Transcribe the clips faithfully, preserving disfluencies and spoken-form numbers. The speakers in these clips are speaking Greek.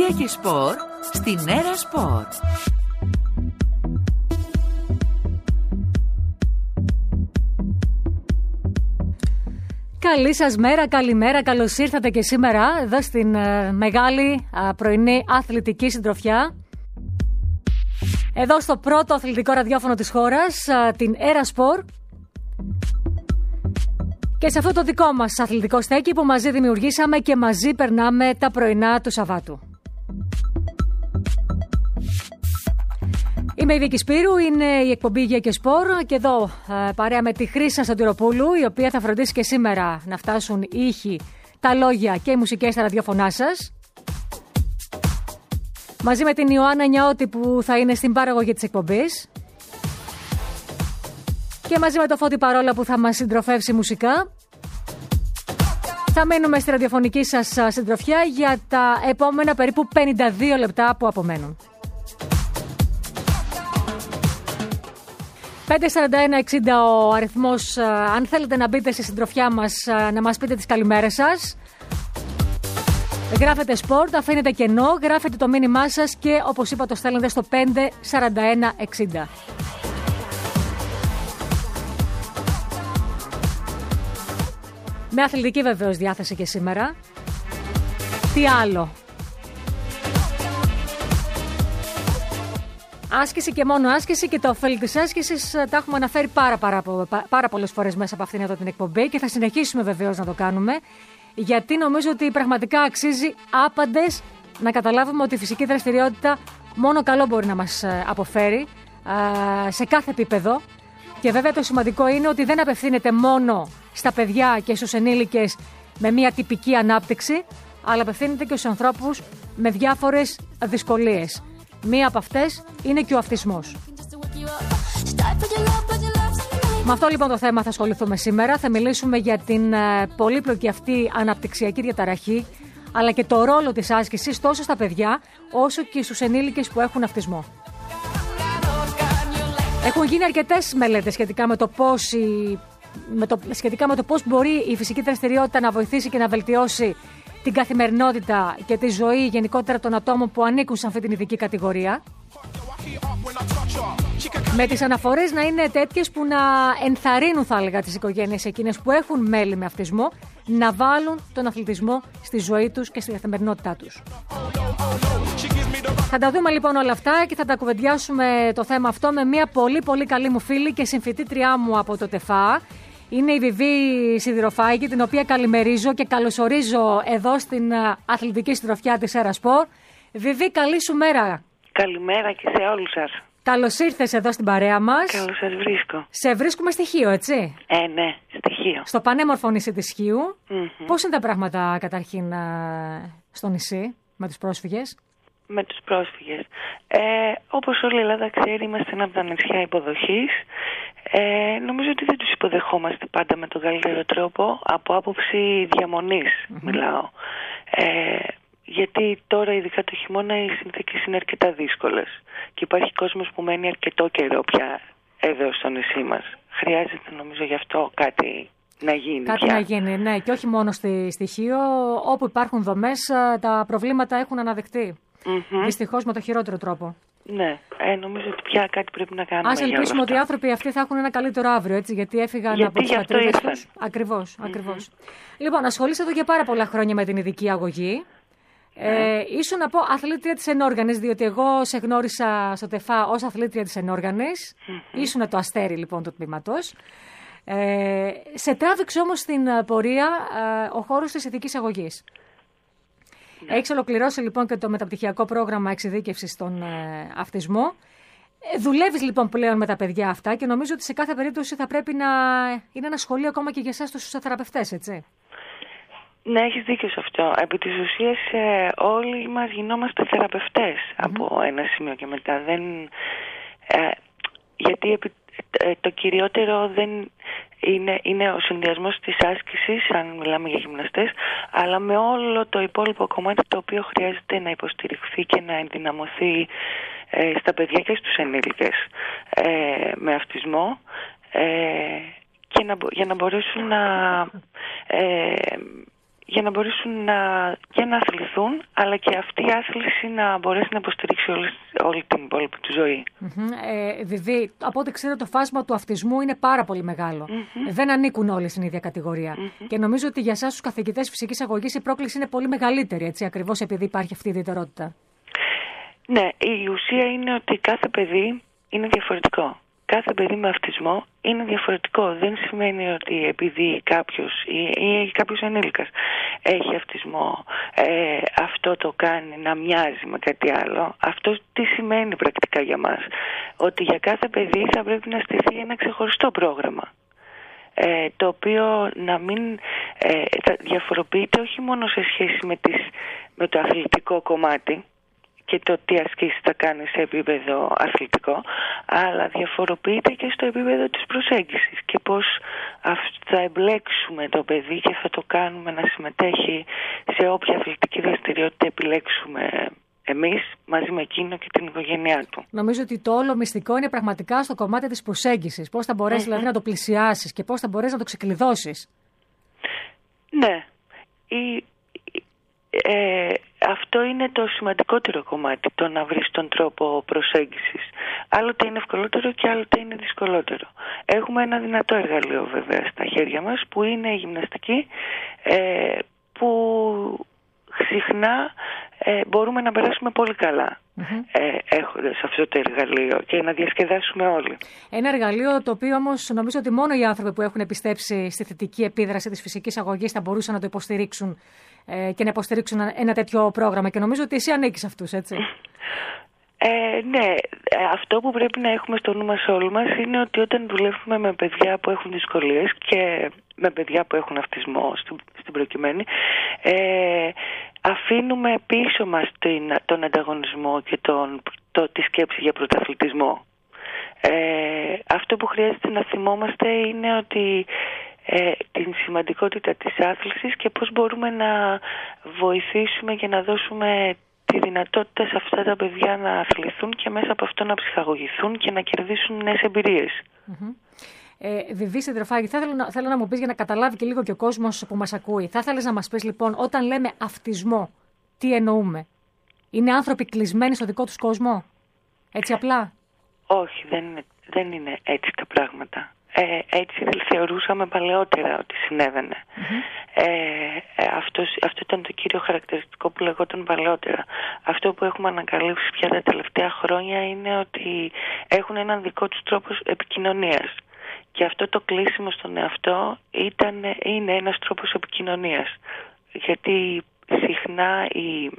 Εκπομπία και σπορ στην Έρα Σπορ. Καλή σας μέρα, καλημέρα, καλώς ήρθατε και σήμερα εδώ στην ε, μεγάλη ε, πρωινή αθλητική συντροφιά. Εδώ στο πρώτο αθλητικό ραδιόφωνο της χώρας, ε, την Έρα Σπορ. Και σε αυτό το δικό μας αθλητικό στέκι που μαζί δημιουργήσαμε και μαζί περνάμε τα πρωινά του Σαββάτου. Είμαι η Βίκη Σπύρου, είναι η εκπομπή Υγεία και Σπορ και εδώ ε, παρέα με τη Χρύσα Σωτηροπούλου, η οποία θα φροντίσει και σήμερα να φτάσουν οι ήχοι, τα λόγια και οι μουσικές στα ραδιόφωνά σας. Μαζί με την Ιωάννα Νιαώτη που θα είναι στην παραγωγή της εκπομπής. Και μαζί με το Φώτη Παρόλα που θα μας συντροφεύσει μουσικά. Θα μείνουμε στη ραδιοφωνική σας συντροφιά για τα επόμενα περίπου πενήντα δύο λεπτά που απομένουν. πέντε σαράντα ένα εξήντα ο αριθμός, αν θέλετε να μπείτε στη συντροφιά μας, να μας πείτε τις καλημέρες σας. Γράφετε σπορτ, αφήνετε κενό, γράφετε το μήνυμά σας και όπως είπα το στέλνετε στο πέντε σαράντα ένα εξήντα. Με αθλητική βεβαίως διάθεση και σήμερα. Τι άλλο? Άσκηση και μόνο άσκηση και τα ωφέλη της άσκησης τα έχουμε αναφέρει πάρα, πάρα, πάρα πολλές φορές μέσα από αυτήν εδώ την εκπομπή και θα συνεχίσουμε βεβαίως να το κάνουμε, γιατί νομίζω ότι πραγματικά αξίζει άπαντες να καταλάβουμε ότι η φυσική δραστηριότητα μόνο καλό μπορεί να μας αποφέρει σε κάθε επίπεδο. Και βέβαια το σημαντικό είναι ότι δεν απευθύνεται μόνο στα παιδιά και στους ενήλικες με μια τυπική ανάπτυξη, αλλά απευθύνεται και στους ανθρώπους με διάφορες δυσκολίες. Μία από αυτές είναι και ο αυτισμός. Με αυτό λοιπόν το θέμα θα ασχοληθούμε σήμερα. Θα μιλήσουμε για την πολύπλοκη αυτή αναπτυξιακή διαταραχή, αλλά και το ρόλο της άσκησης τόσο στα παιδιά όσο και στους ενήλικες που έχουν αυτισμό. Έχουν γίνει αρκετές μελέτες σχετικά με το πώς, η, με το, σχετικά με το πώς μπορεί η φυσική δραστηριότητα να βοηθήσει και να βελτιώσει την καθημερινότητα και τη ζωή γενικότερα των ατόμων που ανήκουν σε αυτή την ειδική κατηγορία. Με τις αναφορές να είναι τέτοιες που να ενθαρρύνουν, θα έλεγα, τις οικογένειες εκείνες που έχουν μέλη με αυτισμό να βάλουν τον αθλητισμό στη ζωή τους και στη καθημερινότητά τους. Θα τα δούμε λοιπόν όλα αυτά και θα τα κουβεντιάσουμε το θέμα αυτό με μια πολύ πολύ καλή μου φίλη και συμφοιτήτριά μου από το ΤΕΦΑ. Είναι η Βιβί Σιδηροφάγη, την οποία καλημερίζω και καλωσορίζω εδώ στην αθλητική συντροφιά της Έρα Σπορ. Βιβί, καλή σου μέρα. Καλημέρα και σε όλους σας. Καλώς ήρθες εδώ στην παρέα μας. Καλώς σας βρίσκω. Σε βρίσκουμε στη Χίο, έτσι? Ε, ναι, στη Χίο. Στο πανέμορφο νησί της Χίου. Mm-hmm. Πώς είναι τα πράγματα καταρχήν στο νησί με τους πρόσφυγες? Με τους πρόσφυγες. Ε, όπως όλη η Ελλάδα ξέρει, είμαστε ένα από τα νησιά υποδοχής. Ε, νομίζω ότι δεν τους υποδεχόμαστε πάντα με τον καλύτερο τρόπο, από άποψη διαμονής mm-hmm. μιλάω. Ε, γιατί τώρα ειδικά το χειμώνα οι συνθήκες είναι αρκετά δύσκολες και υπάρχει κόσμος που μένει αρκετό καιρό πια εδώ στο νησί μας. Χρειάζεται νομίζω γι' αυτό κάτι να γίνει. Κάτι πια. να γίνει, ναι, και όχι μόνο στη στοιχείο, όπου υπάρχουν δομές τα προβλήματα έχουν αναδειχθεί. Mm-hmm. Δυστυχώς με το χειρότερο τρόπο. Ναι, ε, νομίζω ότι πια κάτι πρέπει να κάνουμε. Ας ελπίσουμε ότι οι άνθρωποι αυτοί θα έχουν ένα καλύτερο αύριο, έτσι, γιατί έφυγαν γιατί από τις πατρίδες τους. Ακριβώς, mm-hmm. ακριβώς. Λοιπόν, ασχολείσαι εδώ για πάρα πολλά χρόνια με την ειδική αγωγή. Ε, ήσουν να πω αθλήτρια της ενόργανης, διότι εγώ σε γνώρισα στο ΤΕΦΑ ως αθλήτρια της ενόργανης. Mm-hmm. Ήσουν το αστέρι λοιπόν του τμήματος. Ε, σε τράβηξε όμως στην πορεία ε, ο χώρος της ειδικής αγωγής. Yeah. Έχεις ολοκληρώσει λοιπόν και το μεταπτυχιακό πρόγραμμα εξειδίκευσης στον ε, αυτισμό. Ε, δουλεύεις λοιπόν πλέον με τα παιδιά αυτά και νομίζω ότι σε κάθε περίπτωση θα πρέπει να είναι ένα σχολείο ακόμα και για εσάς τους θεραπευτές, έτσι? Ναι, έχεις δίκιο σε αυτό. Επί της ουσίας ε, όλοι μας γινόμαστε θεραπευτές mm-hmm. από ένα σημείο και μετά. Δεν, ε, γιατί επί, ε, το κυριότερο δεν είναι, είναι ο συνδυασμός της άσκησης, αν μιλάμε για γυμναστές, αλλά με όλο το υπόλοιπο κομμάτι το οποίο χρειάζεται να υποστηριχθεί και να ενδυναμωθεί ε, στα παιδιά και στους ενήλικες ε, με αυτισμό ε, και να, για να μπορέσουν να... Ε, για να μπορέσουν να, και να αθληθούν, αλλά και αυτή η άθληση να μπορέσει να υποστηρίξει όλη, όλη την υπόλοιπη του ζωή. Mm-hmm. Ε, Διδή, από ό,τι ξέρω το φάσμα του αυτισμού είναι πάρα πολύ μεγάλο. Mm-hmm. Δεν ανήκουν όλοι στην ίδια κατηγορία. Mm-hmm. Και νομίζω ότι για εσάς τους καθηγητές φυσικής αγωγής η πρόκληση είναι πολύ μεγαλύτερη, έτσι, ακριβώς επειδή υπάρχει αυτή η ιδιαιτερότητα. Ναι, η ουσία είναι ότι κάθε παιδί είναι διαφορετικό. Κάθε παιδί με αυτισμό είναι διαφορετικό. Δεν σημαίνει ότι επειδή κάποιος ή, ή κάποιος ενήλικας έχει αυτισμό, ε, αυτό το κάνει να μοιάζει με κάτι άλλο. Αυτό τι σημαίνει πρακτικά για μας? Ότι για κάθε παιδί θα πρέπει να στηθεί ένα ξεχωριστό πρόγραμμα. Ε, το οποίο να μην ε, διαφοροποιείται όχι μόνο σε σχέση με, τις, με το αθλητικό κομμάτι και το τι ασκήσεις θα κάνει σε επίπεδο αθλητικό, αλλά διαφοροποιείται και στο επίπεδο της προσέγγισης και πώς θα εμπλέξουμε το παιδί και θα το κάνουμε να συμμετέχει σε όποια αθλητική δραστηριότητα επιλέξουμε εμείς μαζί με εκείνο και την οικογένειά του. Νομίζω ότι το όλο μυστικό είναι πραγματικά στο κομμάτι της προσέγγισης. Πώς θα μπορέσεις mm-hmm. δηλαδή να το πλησιάσεις και πώς θα μπορέσεις να το ξεκλειδώσεις. Ναι. Η, ε, αυτό είναι το σημαντικότερο κομμάτι, το να βρεις τον τρόπο προσέγγισης. Άλλοτε είναι ευκολότερο και άλλοτε είναι δυσκολότερο. Έχουμε ένα δυνατό εργαλείο βέβαια στα χέρια μας που είναι η γυμναστική, ε, που συχνά ε, μπορούμε να περάσουμε πολύ καλά mm-hmm. ε, έχοντας αυτό το εργαλείο και να διασκεδάσουμε όλοι. Ένα εργαλείο το οποίο όμως νομίζω ότι μόνο οι άνθρωποι που έχουν επιστρέψει στη θετική επίδραση της φυσικής αγωγής θα μπορούσαν να το υποστηρίξουν ε, και να υποστηρίξουν ένα τέτοιο πρόγραμμα, και νομίζω ότι εσύ ανήκεις αυτούς, έτσι. Ε, ναι, αυτό που πρέπει να έχουμε στο νου μας όλοι μας είναι ότι όταν δουλεύουμε με παιδιά που έχουν δυσκολίες και με παιδιά που έχουν αυτισμό στην, στην προκειμένη, ε, αφήνουμε πίσω μας την, τον ανταγωνισμό και τον, το, τη σκέψη για πρωταθλητισμό. Ε, αυτό που χρειάζεται να θυμόμαστε είναι ότι ε, την σημαντικότητα της άθλησης και πώς μπορούμε να βοηθήσουμε και να δώσουμε τη δυνατότητα σε αυτά τα παιδιά να αθληθούν και μέσα από αυτό να ψυχαγωγηθούν και να κερδίσουν νέες εμπειρίες. Mm-hmm. Ε, Διδή Συντροφάκη, θα θέλω να, θέλω να μου πεις για να καταλάβει και λίγο και ο κόσμος που μας ακούει. Θα ήθελες να μας πεις λοιπόν, όταν λέμε αυτισμό, τι εννοούμε? Είναι άνθρωποι κλεισμένοι στο δικό τους κόσμο? Έτσι απλά? Όχι, δεν είναι, δεν είναι έτσι τα πράγματα. Ε, έτσι θεωρούσαμε παλαιότερα ότι συνέβαινε. Mm-hmm. Ε, αυτός, αυτό ήταν το κύριο χαρακτηριστικό που λεγόταν παλαιότερα. Αυτό που έχουμε ανακαλύψει πια τα τελευταία χρόνια είναι ότι έχουν έναν δικό τους τρόπο επικοινωνίας. Και αυτό το κλείσιμο στον εαυτό ήταν, είναι ένας τρόπος επικοινωνίας. Γιατί συχνά οι,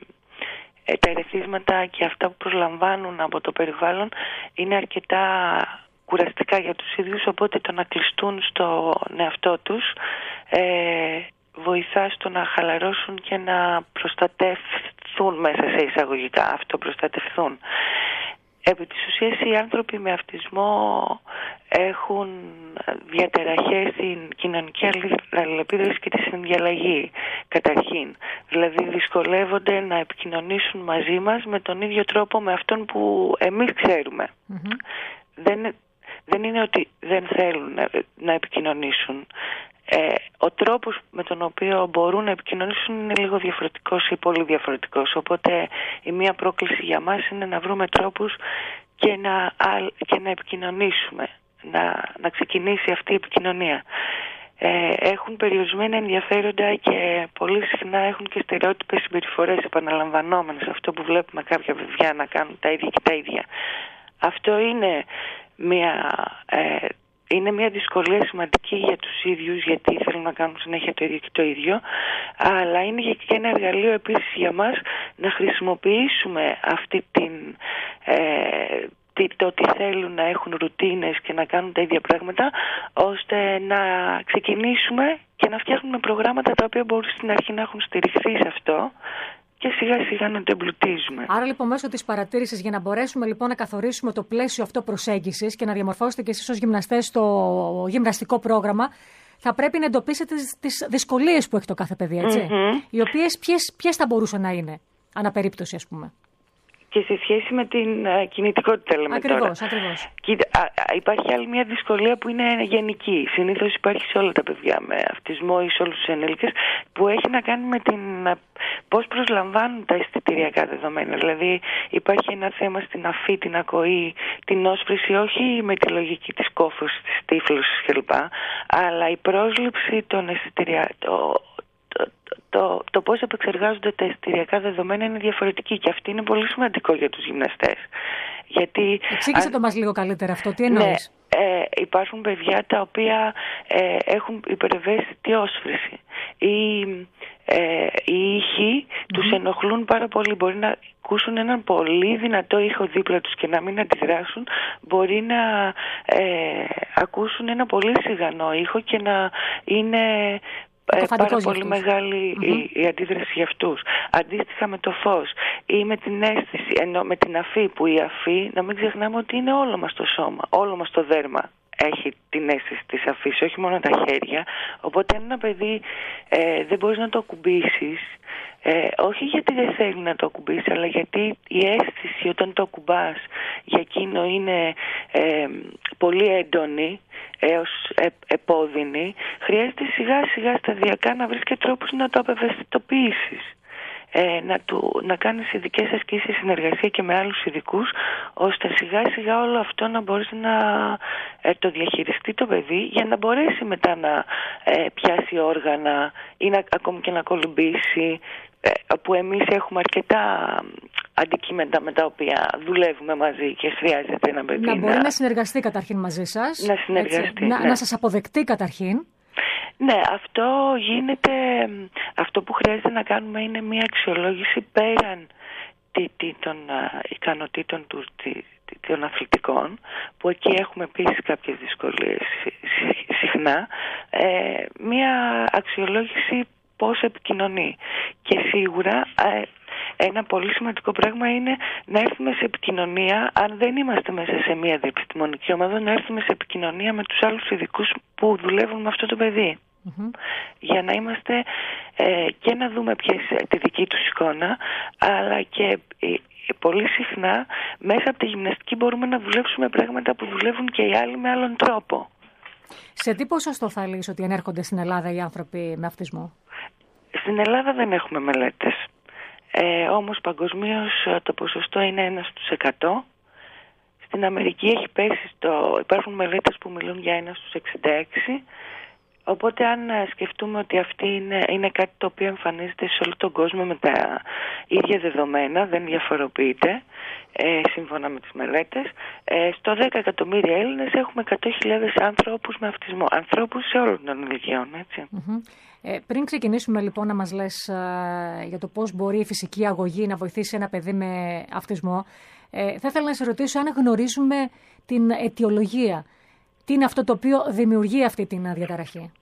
τα ερεθίσματα και αυτά που προσλαμβάνουν από το περιβάλλον είναι αρκετά κουραστικά για τους ίδιους, οπότε το να κλειστούν στον εαυτό τους ε, βοηθά στο να χαλαρώσουν και να προστατευθούν μέσα σε εισαγωγικά, αυτοπροστατευθούν. Επί της ουσίας οι άνθρωποι με αυτισμό έχουν διαταραχές στην κοινωνική αλληλεπίδραση και τη συνδιαλλαγή καταρχήν. Δηλαδή δυσκολεύονται να επικοινωνήσουν μαζί μας με τον ίδιο τρόπο με αυτόν που εμείς ξέρουμε. Mm-hmm. Δεν, δεν είναι ότι δεν θέλουν να, να επικοινωνήσουν. Ε, ο τρόπος με τον οποίο μπορούν να επικοινωνήσουν είναι λίγο διαφορετικός ή πολύ διαφορετικός. Οπότε η μία πρόκληση για μας είναι να βρούμε τρόπους και να, και να επικοινωνήσουμε, να, να ξεκινήσει αυτή η επικοινωνία. Ε, έχουν περιορισμένα ενδιαφέροντα και πολύ συχνά έχουν και στερεότυπες συμπεριφορές επαναλαμβανόμενες. Αυτό που βλέπουμε κάποια παιδιά να κάνουν τα ίδια και τα ίδια. Αυτό είναι μια... Ε, Είναι μια δυσκολία σημαντική για τους ίδιους, γιατί θέλουν να κάνουν συνέχεια το ίδιο και το ίδιο, αλλά είναι και ένα εργαλείο επίσης για μας να χρησιμοποιήσουμε αυτή την, ε, το ότι θέλουν να έχουν ρουτίνες και να κάνουν τα ίδια πράγματα, ώστε να ξεκινήσουμε και να φτιάχνουμε προγράμματα τα οποία μπορούν στην αρχή να έχουν στηριχθεί σε αυτό και σιγά σιγά να το εμπλουτίζουμε. Άρα λοιπόν μέσω της παρατήρησης, για να μπορέσουμε λοιπόν να καθορίσουμε το πλαίσιο αυτό προσέγγισης και να διαμορφώσετε και εσείς ως γυμναστές το γυμναστικό πρόγραμμα, θα πρέπει να εντοπίσετε τις, τις δυσκολίες που έχει το κάθε παιδί, έτσι. Mm-hmm. Οι οποίες ποιες, ποιες θα μπορούσαν να είναι, ανά περίπτωση ας πούμε. και σε σχέση με την uh, κινητικότητα, λέμε ακριβώς, τώρα. Ακριβώς. Κοίτα, α, α, υπάρχει άλλη μια δυσκολία που είναι γενική. Συνήθως υπάρχει σε όλα τα παιδιά με αυτισμό ή σε όλους τους ενήλικες, που έχει να κάνει με την πώς προσλαμβάνουν τα αισθητηριακά δεδομένα. Δηλαδή υπάρχει ένα θέμα στην αφή, την ακοή, την όσφρηση, όχι με τη λογική της κόφωσης, της τύφλωσης κλπ. Αλλά η πρόσληψη των αισθητηριακών, το, το, το, το πώς επεξεργάζονται τα αισθητηριακά δεδομένα είναι διαφορετική, και αυτό είναι πολύ σημαντικό για τους γυμναστές. Γιατί, εξήγησε αν... το μας λίγο καλύτερα αυτό, τι εννοείς? Ναι, ε, υπάρχουν παιδιά τα οποία ε, έχουν υπερευαίσθητη όσφρηση. Οι, ε, οι ήχοι mm-hmm. τους ενοχλούν πάρα πολύ. Μπορεί να ακούσουν έναν πολύ δυνατό ήχο δίπλα τους και να μην αντιδράσουν. Μπορεί να ε, ακούσουν ένα πολύ σιγανό ήχο και να είναι... Ε, πάρα πολύ μεγάλη mm-hmm. η, η αντίδραση για αυτούς. Αντίστοιχα με το φως ή με την αίσθηση, ενώ με την αφή, που η αφή, να μην ξεχνάμε ότι είναι όλο μας το σώμα, όλο μας το δέρμα έχει την αίσθηση της αφής, όχι μόνο τα χέρια. Οπότε αν ένα παιδί ε, δεν μπορείς να το ακουμπήσεις, ε, όχι γιατί δεν θέλει να το ακουμπήσει, αλλά γιατί η αίσθηση όταν το ακουμπάς για εκείνο είναι ε, πολύ έντονη έως ε, επώδυνη, χρειάζεται σιγά σιγά σταδιακά να βρεις και τρόπους να το απευαισθητοποιήσεις. Ε, να, του, να κάνεις ειδικές ασκήσεις, συνεργασία και με άλλους ειδικούς, ώστε σιγά σιγά όλο αυτό να μπορείς να ε, το διαχειριστεί το παιδί, για να μπορέσει μετά να ε, πιάσει όργανα ή να, ακόμη και να κολυμπήσει, ε, που εμείς έχουμε αρκετά αντικείμενα με τα οποία δουλεύουμε μαζί και χρειάζεται ένα παιδί να μπορεί να, να συνεργαστεί καταρχήν μαζί σας, να συνεργαστεί, έτσι, να, ναι. να σας αποδεκτεί καταρχήν. Ναι, αυτό γίνεται, αυτό που χρειάζεται να κάνουμε είναι μια αξιολόγηση πέραν τι, τι, των α, ικανοτήτων του, τι, τι, των αθλητικών, που εκεί έχουμε επίσης κάποιες δυσκολίες συχνά, ε, μια αξιολόγηση πώς επικοινωνεί. Και σίγουρα ε, ένα πολύ σημαντικό πράγμα είναι να έρθουμε σε επικοινωνία, αν δεν είμαστε μέσα σε μια διεπιστημονική ομάδα, να έρθουμε σε επικοινωνία με τους άλλους ειδικούς που δουλεύουν με αυτό το παιδί. Mm-hmm. Για να είμαστε ε, και να δούμε ποιες τη δική τους εικόνα, αλλά και ε, πολύ συχνά μέσα από τη γυμναστική μπορούμε να δουλέψουμε πράγματα που δουλεύουν και οι άλλοι με άλλον τρόπο. Σε τι ποσοστό θα λες ότι ενέρχονται στην Ελλάδα οι άνθρωποι με αυτισμό? Στην Ελλάδα δεν έχουμε μελέτες. Ε, όμως παγκοσμίως το ποσοστό είναι ένα στους εκατό. Στην Αμερική έχει πέσει στο... υπάρχουν μελέτες που μιλούν για ένα στους εξήντα έξι. Οπότε αν σκεφτούμε ότι αυτή είναι, είναι κάτι το οποίο εμφανίζεται σε όλο τον κόσμο με τα ίδια δεδομένα, δεν διαφοροποιείται ε, σύμφωνα με τις μελέτες, ε, στο δέκα εκατομμύρια Έλληνες έχουμε εκατό χιλιάδες άνθρωπους με αυτισμό. Ανθρώπους σε όλων των ηλικιών, έτσι. Mm-hmm. Ε, πριν ξεκινήσουμε λοιπόν να μας λες ε, για το πώς μπορεί η φυσική αγωγή να βοηθήσει ένα παιδί με αυτισμό, ε, θα ήθελα να σε ρωτήσω αν γνωρίζουμε την αιτιολογία. Τι είναι αυτό το οποίο δημιουργεί αυτή την διαταραχή?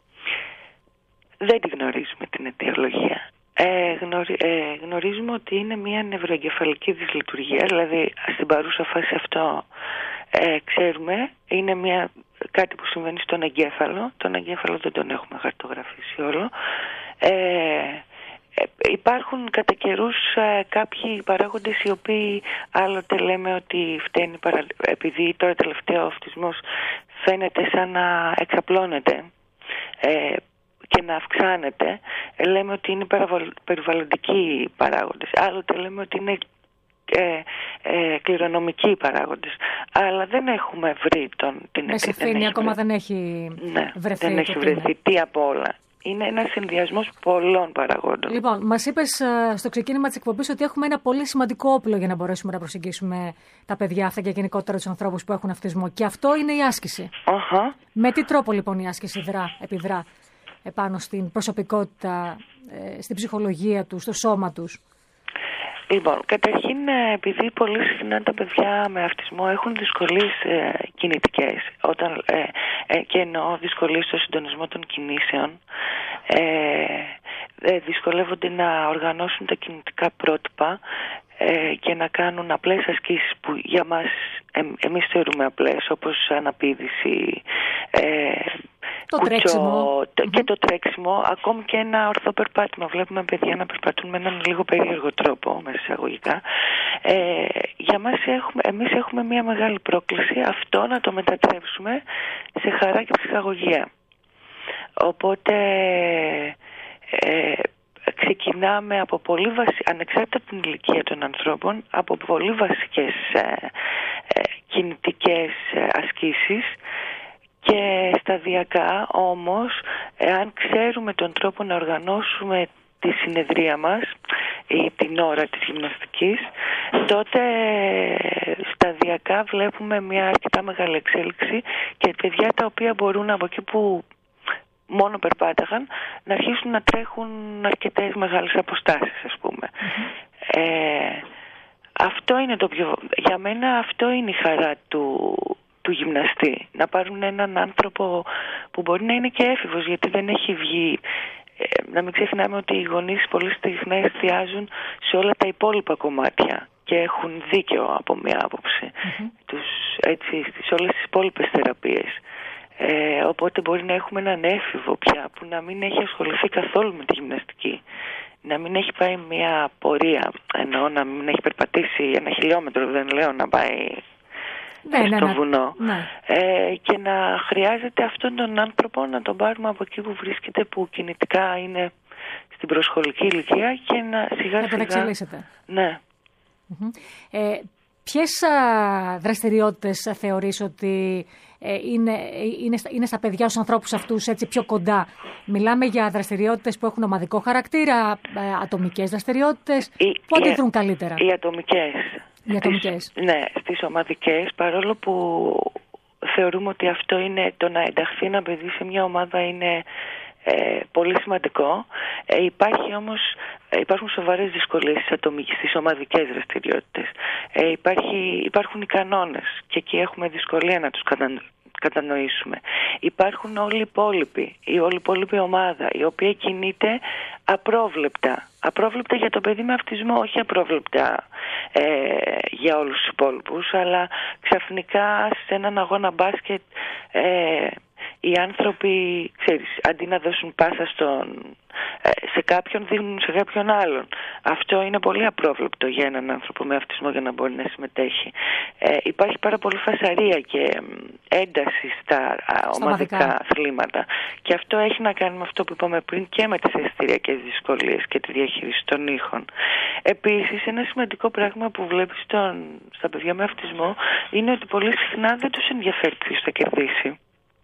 Δεν τη γνωρίζουμε την αιτιολογία. Ε, γνωρι, ε, γνωρίζουμε ότι είναι μια νευροεγκεφαλική δυσλειτουργία, δηλαδή στην παρούσα φάση αυτό ε, ξέρουμε, είναι μια, κάτι που συμβαίνει στον εγκέφαλο. Τον εγκέφαλο δεν τον έχουμε χαρτογραφήσει όλο. Ε, ε, υπάρχουν κατά καιρούς ε, κάποιοι παράγοντες οι οποίοι άλλοτε λέμε ότι φταίνει παρα, επειδή τώρα τελευταίο ο αυτισμός φαίνεται σαν να εξαπλώνεται ε, και να αυξάνεται, λέμε ότι είναι περιβαλλοντικοί παράγοντες. Άλλοτε λέμε ότι είναι ε, ε, κληρονομικοί παράγοντες. Αλλά δεν έχουμε βρει τον, την με σαφήνεια ακόμα βρει. δεν έχει ναι, βρεθεί. Δεν έχει βρεθεί τι από όλα. Είναι ένας συνδυασμός πολλών παραγόντων. Λοιπόν, μας είπες uh, στο ξεκίνημα της εκπομπής ότι έχουμε ένα πολύ σημαντικό όπλο για να μπορέσουμε να προσεγγίσουμε τα παιδιά αυτά και γενικότερα τους ανθρώπους που έχουν αυτισμό. Και αυτό είναι η άσκηση. Uh-huh. Με τι τρόπο λοιπόν η άσκηση δρά, επιδρά επάνω στην προσωπικότητα, ε, στην ψυχολογία τους, στο σώμα τους? Λοιπόν, καταρχήν επειδή πολύ συχνά τα παιδιά με αυτισμό έχουν δυσκολίες ε, κινητικές, όταν, ε, ε, και εννοώ δυσκολίες στο συντονισμό των κινήσεων, ε, ε, δυσκολεύονται να οργανώσουν τα κινητικά πρότυπα ε, και να κάνουν απλές ασκήσεις που για μας ε, εμείς θεωρούμε απλές, όπως αναπήδηση, ε, το κουτσό, τρέξιμο. το, και το τρέξιμο, ακόμη και ένα ορθό περπάτημα. Βλέπουμε παιδιά να περπατούν με έναν λίγο περίεργο τρόπο, μέσα εισαγωγικά. Ε, για μας έχουμε, εμείς έχουμε μια μεγάλη πρόκληση αυτό να το μετατρέψουμε σε χαρά και ψυχαγωγία. Οπότε ε, ξεκινάμε από πολύ βασι... ανεξάρτητα από την ηλικία των ανθρώπων, από πολύ βασικές ε, ε, κινητικές ε, ασκήσεις, και σταδιακά όμως, εάν ξέρουμε τον τρόπο να οργανώσουμε τη συνεδρία μας ή την ώρα της γυμναστικής, τότε σταδιακά βλέπουμε μια αρκετά μεγάλη εξέλιξη και παιδιά τα οποία μπορούν από εκεί που μόνο περπάταγαν να αρχίσουν να τρέχουν αρκετές μεγάλες αποστάσεις, ας πούμε. Mm-hmm. Ε, αυτό είναι το πιο... Για μένα αυτό είναι η χαρά του, του γυμναστή. Να πάρουν έναν άνθρωπο που μπορεί να είναι και έφηβος, γιατί δεν έχει βγει. Ε, να μην ξεχνάμε ότι οι γονείς πολλές στιγμές εστιάζουν σε όλα τα υπόλοιπα κομμάτια και έχουν δίκιο από μια άποψη. Mm-hmm. Τους, έτσι, σε όλες τις υπόλοιπες θεραπείες. Ε, οπότε μπορεί να έχουμε έναν έφηβο πια που να μην έχει ασχοληθεί καθόλου με τη γυμναστική, να μην έχει πάει μια πορεία, εννοώ να μην έχει περπατήσει ένα χιλιόμετρο, δεν λέω να πάει ναι, στο ναι, βουνό, ναι. Ε, και να χρειάζεται αυτόν τον άνθρωπο να τον πάρουμε από εκεί που βρίσκεται, που κινητικά είναι στην προσχολική ηλικία, και να σιγά να τον εξελίσσεται. Ναι. Mm-hmm. Ε, ποιες α, δραστηριότητες θεωρείς ότι ε, είναι, είναι, στα, είναι στα παιδιά, στους ανθρώπους αυτούς, έτσι πιο κοντά? Μιλάμε για δραστηριότητες που έχουν ομαδικό χαρακτήρα, ε, ατομικές δραστηριότητες, οι, που αντιδρούν καλύτερα? Οι ατομικές. Οι ατομικές. Στις, ναι, στις ομαδικές, παρόλο που θεωρούμε ότι αυτό είναι, το να ενταχθεί ένα παιδί σε μια ομάδα είναι Ε, πολύ σημαντικό. Ε, υπάρχει όμως, ε, υπάρχουν σοβαρές δυσκολίες στις, ατομικές, στις ομαδικές δραστηριότητες. Ε, υπάρχει, υπάρχουν οι κανόνες και εκεί έχουμε δυσκολία να τους κατα, κατανοήσουμε. Υπάρχουν όλοι οι υπόλοιποι, η όλη υπόλοιπη ομάδα, η οποία κινείται απρόβλεπτα. Απρόβλεπτα για το παιδί με αυτισμό, όχι απρόβλεπτα ε, για όλους τους υπόλοιπους, αλλά ξαφνικά σε έναν αγώνα μπάσκετ ε, οι άνθρωποι, ξέρεις, αντί να δώσουν πάσα στον, σε κάποιον, δίνουν σε κάποιον άλλον. Αυτό είναι πολύ απρόβλεπτο για έναν άνθρωπο με αυτισμό για να μπορεί να συμμετέχει. Ε, υπάρχει πάρα πολύ φασαρία και ένταση στα ομαδικά αθλήματα. Και αυτό έχει να κάνει με αυτό που είπαμε πριν και με τις αισθηριακές δυσκολίες και τη διαχείριση των ήχων. Επίσης, ένα σημαντικό πράγμα που βλέπεις στον, στα παιδιά με αυτισμό είναι ότι πολύ συχνά δεν τους ενδιαφέρει ποιος θα κερδίσει.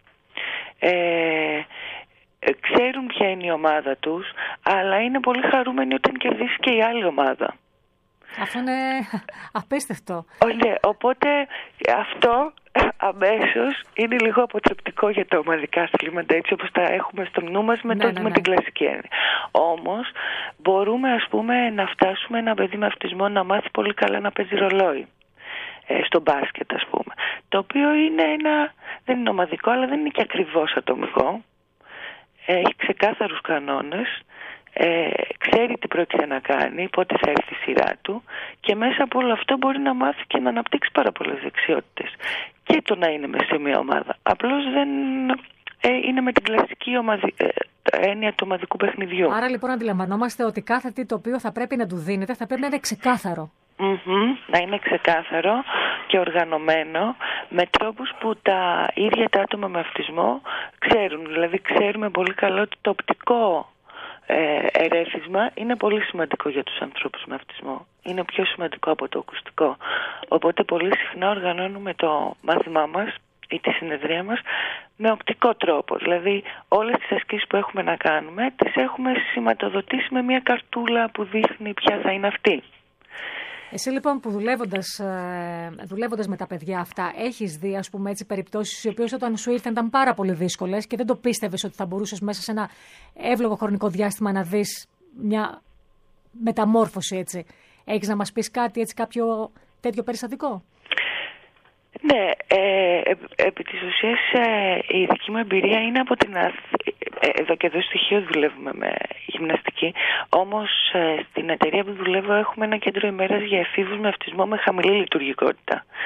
Ε, ξέρουν ποια είναι η ομάδα τους, αλλά είναι πολύ χαρούμενοι όταν κερδίσει και η άλλη ομάδα. Αυτό είναι απίστευτο. Ναι, οπότε αυτό αμέσως είναι λίγο αποτρεπτικό για τα ομαδικά αθλήματα, έτσι όπως τα έχουμε στο νου μας με, ναι, το, ναι, ναι. με την κλασική έννοια. Όμως μπορούμε, ας πούμε, να φτάσουμε ένα παιδί με αυτισμό να μάθει πολύ καλά να παίζει ρολόι. Στο μπάσκετ, ας πούμε, το οποίο είναι ένα, δεν είναι ομαδικό, αλλά δεν είναι και ακριβώς ατομικό. Έχει ξεκάθαρους κανόνες, ε, ξέρει τι πρόκειται να κάνει, πότε θα έρθει η σειρά του, και μέσα από όλο αυτό μπορεί να μάθει και να αναπτύξει πάρα πολλές δεξιότητες, και το να είναι μέσα σε μια ομάδα. Απλώς δεν ε, είναι με την κλασική ομαδι... ε, έννοια του ομαδικού παιχνιδιού. Άρα λοιπόν αντιλαμβανόμαστε ότι κάθε τι το οποίο θα πρέπει να του δίνεται θα πρέπει να είναι ξεκάθαρο. Mm-hmm, να είναι ξεκάθαρο και οργανωμένο, με τρόπους που τα ίδια τα άτομα με αυτισμό ξέρουν. Δηλαδή ξέρουμε πολύ καλά ότι το οπτικό ε, ερέθισμα είναι πολύ σημαντικό για τους ανθρώπους με αυτισμό. Είναι πιο σημαντικό από το ακουστικό. Οπότε πολύ συχνά οργανώνουμε το μάθημά μας ή τη συνεδρία μας με οπτικό τρόπο. Δηλαδή όλες τις ασκήσεις που έχουμε να κάνουμε τις έχουμε σηματοδοτήσει με μια καρτούλα που δείχνει ποια θα είναι αυτή. Εσύ λοιπόν που δουλεύοντας, δουλεύοντας με τα παιδιά αυτά, έχεις δει, ας πούμε, έτσι, περιπτώσεις οι οποίες όταν σου ήρθαν ήταν πάρα πολύ δύσκολες και δεν το πίστευες ότι θα μπορούσες μέσα σε ένα εύλογο χρονικό διάστημα να δεις μια μεταμόρφωση, έτσι? Έχεις να μας πεις κάτι, έτσι, κάποιο τέτοιο περιστατικό? Ναι, ε, ε, επί της ουσίας ε, η δική μου εμπειρία είναι από την Αθ... ε, εδώ και εδώ στοιχείο δουλεύουμε με γυμναστική, όμως ε, στην εταιρεία που δουλεύω έχουμε ένα κέντρο ημέρας για εφήβους με αυτισμό με χαμηλή λειτουργικότητα.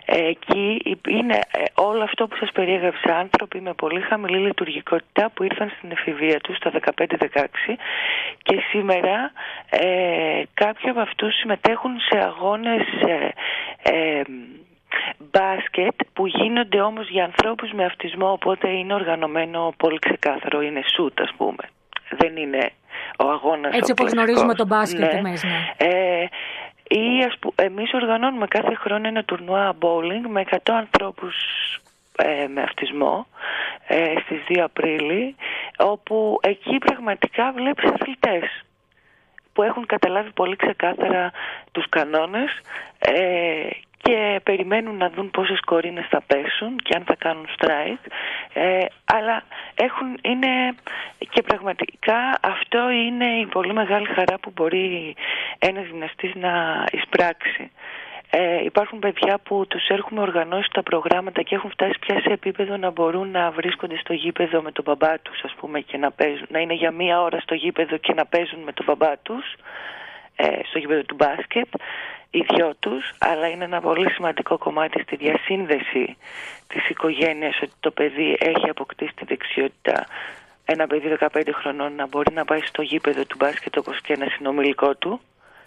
εκεί είναι όλο αυτό που σας περιέγραψα, άνθρωποι με πολύ χαμηλή λειτουργικότητα που ήρθαν στην εφηβεία τους στα δεκαπέντε δεκαέξι και σήμερα ε, κάποιοι από αυτούς συμμετέχουν σε αγώνες ε, ε, μπάσκετ που γίνονται όμως για ανθρώπους με αυτισμό, οπότε είναι οργανωμένο πολύ ξεκάθαρο, είναι σουτ ας πούμε, δεν είναι ο αγώνας έτσι όπως γνωρίζουμε το μπάσκετ ναι. εμείς, ναι. Ε, ή ας που, εμείς οργανώνουμε κάθε χρόνο ένα τουρνουά bowling με εκατό ανθρώπους ε, με αυτισμό ε, στις δύο Απρίλη, όπου εκεί πραγματικά βλέπεις αθλητές που έχουν καταλάβει πολύ ξεκάθαρα τους κανόνες ε, και περιμένουν να δουν πόσες κορίνες θα πέσουν και αν θα κάνουν strike, ε, αλλά έχουν, είναι και πραγματικά αυτό είναι η πολύ μεγάλη χαρά που μπορεί ένας γυμναστής να εισπράξει. Ε, υπάρχουν παιδιά που τους έχουμε οργανώσει τα προγράμματα και έχουν φτάσει πια σε επίπεδο να μπορούν να βρίσκονται στο γήπεδο με τον μπαμπά τους, ας πούμε, και να παίζουν, να είναι για μία ώρα στο γήπεδο και να παίζουν με τον μπαμπά τους ε, στο γήπεδο του μπάσκετ, οι δυο τους, αλλά είναι ένα πολύ σημαντικό κομμάτι στη διασύνδεση της οικογένειας ότι το παιδί έχει αποκτήσει τη δεξιότητα, ένα παιδί δεκαπέντε χρονών, να μπορεί να πάει στο γήπεδο του μπάσκετ όπως και ένα συνομιλικό του.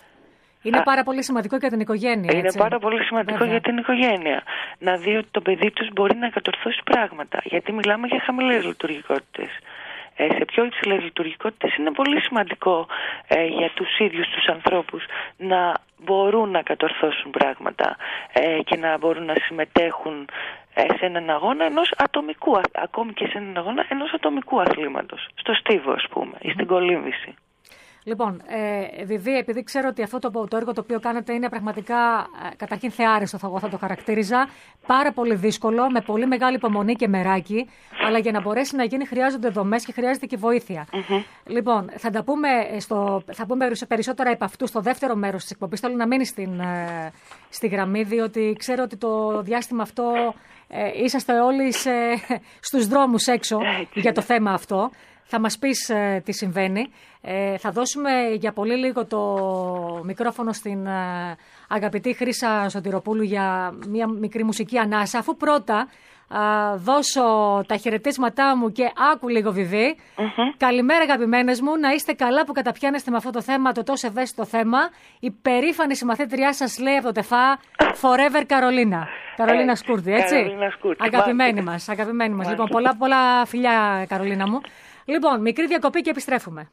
Είναι Α, πάρα πολύ σημαντικό για την οικογένεια. Είναι έτσι. πάρα πολύ σημαντικό Βέβαια. για την οικογένεια. Να δει ότι το παιδί τους μπορεί να κατορθώσει πράγματα. Γιατί μιλάμε για χαμηλές λειτουργικότητες. Ε, σε πιο υψηλές λειτουργικότητες είναι πολύ σημαντικό ε, για τους ίδιους τους ανθρώπους να μπορούν να κατορθώσουν πράγματα ε, και να μπορούν να συμμετέχουν ε, σε έναν αγώνα ενός ατομικού, ακόμη και σε έναν αγώνα ενός ατομικού αθλήματος. Στο στίβο, ας πούμε, ή στην κολύμβηση. Λοιπόν, ε, Βιβί, επειδή ξέρω ότι αυτό το, το έργο το οποίο κάνετε είναι πραγματικά, ε, καταρχήν θεάριστο θα, εγώ θα το χαρακτήριζα, πάρα πολύ δύσκολο, με πολύ μεγάλη υπομονή και μεράκι, αλλά για να μπορέσει να γίνει χρειάζονται δομές και χρειάζεται και βοήθεια. Mm-hmm. Λοιπόν, θα τα πούμε, στο, θα πούμε περισσότερα επ' αυτού στο δεύτερο μέρος της εκπομπής. Θέλω να μείνει στην, ε, στη γραμμή, διότι ξέρω ότι το διάστημα αυτό ε, είσαστε όλοι σε, στους δρόμους έξω για το θέμα αυτό. Θα μας πεις ε, τι συμβαίνει. Ε, θα δώσουμε για πολύ λίγο το μικρόφωνο στην ε, αγαπητή Χρύσα Σωτηροπούλου για μια μικρή μουσική ανάσα, αφού πρώτα ε, δώσω τα χαιρετίσματά μου και άκου λίγο Βιβί. Mm-hmm. Καλημέρα αγαπημένες μου, να είστε καλά που καταπιάνεστε με αυτό το θέμα, το τόσο ευαίσθητο θέμα. Η περήφανη συμμαθήτριά σας λέει από το ΤΕΦΑ Forever Καρολίνα. Καρολίνα Σκούρτη, έτσι. Καρολίνα Σκούρτη. Αγαπημένη μας, αγαπημένη μας. Λοιπόν, πολλά πολλά φιλιά Καρολίνα μου. Λοιπόν, μικρή διακοπή και επιστρέφουμε.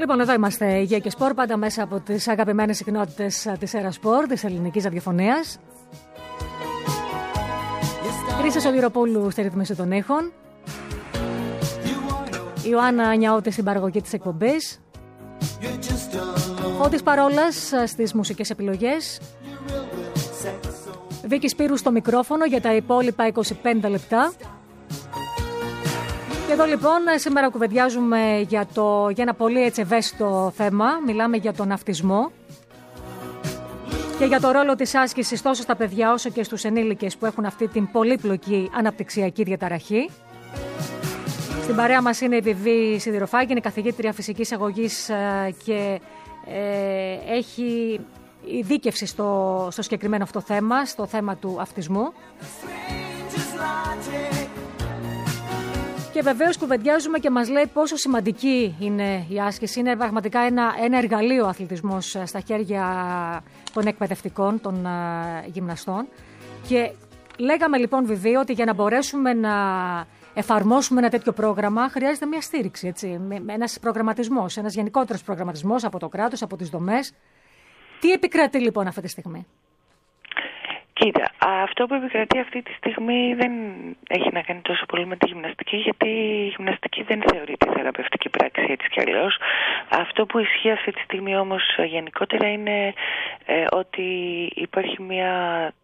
Λοιπόν, εδώ είμαστε Υγεία και Σπορ, πάντα μέσα από τις αγαπημένες συχνότητες της Έρα Σπορ, της ελληνικής ραδιοφωνίας. Χρήστος Σωτηροπούλου στη ρύθμιση των ήχων. Ιωάννα Νιαώτη στην παραγωγή της εκπομπής. Φώτης Παρόλας στις μουσικές επιλογές. Βίκη Σπύρου στο μικρόφωνο για τα υπόλοιπα είκοσι πέντε λεπτά. Και εδώ λοιπόν σήμερα κουβεντιάζουμε για, το, για ένα πολύ έτσι ευαίσθητο θέμα. Μιλάμε για τον αυτισμό και για το ρόλο της άσκησης τόσο στα παιδιά όσο και στους ενήλικες που έχουν αυτή την πολύπλοκη αναπτυξιακή διαταραχή. Στην παρέα μας είναι η Βιβί Σιδηροφάκη, είναι καθηγήτρια φυσικής αγωγής και ε, έχει ειδίκευση στο, στο συγκεκριμένο αυτό θέμα, στο θέμα του αυτισμού. Και βεβαίως κουβεντιάζουμε και μας λέει πόσο σημαντική είναι η άσκηση. Είναι πραγματικά ένα, ένα εργαλείο ο αθλητισμός στα χέρια των εκπαιδευτικών, των uh, γυμναστών. Και λέγαμε λοιπόν Βιβί ότι για να μπορέσουμε να εφαρμόσουμε ένα τέτοιο πρόγραμμα χρειάζεται μια στήριξη, έτσι, ένας προγραμματισμός, ένας γενικότερος προγραμματισμός από το κράτος, από τις δομές. Τι επικρατεί λοιπόν αυτή τη στιγμή? Κοίτα, αυτό που επικρατεί αυτή τη στιγμή δεν έχει να κάνει τόσο πολύ με τη γυμναστική, γιατί η γυμναστική δεν θεωρείται θεραπευτική πράξη έτσι κι αλλιώς. Αυτό που ισχύει αυτή τη στιγμή όμως γενικότερα είναι ε, ότι υπάρχει μια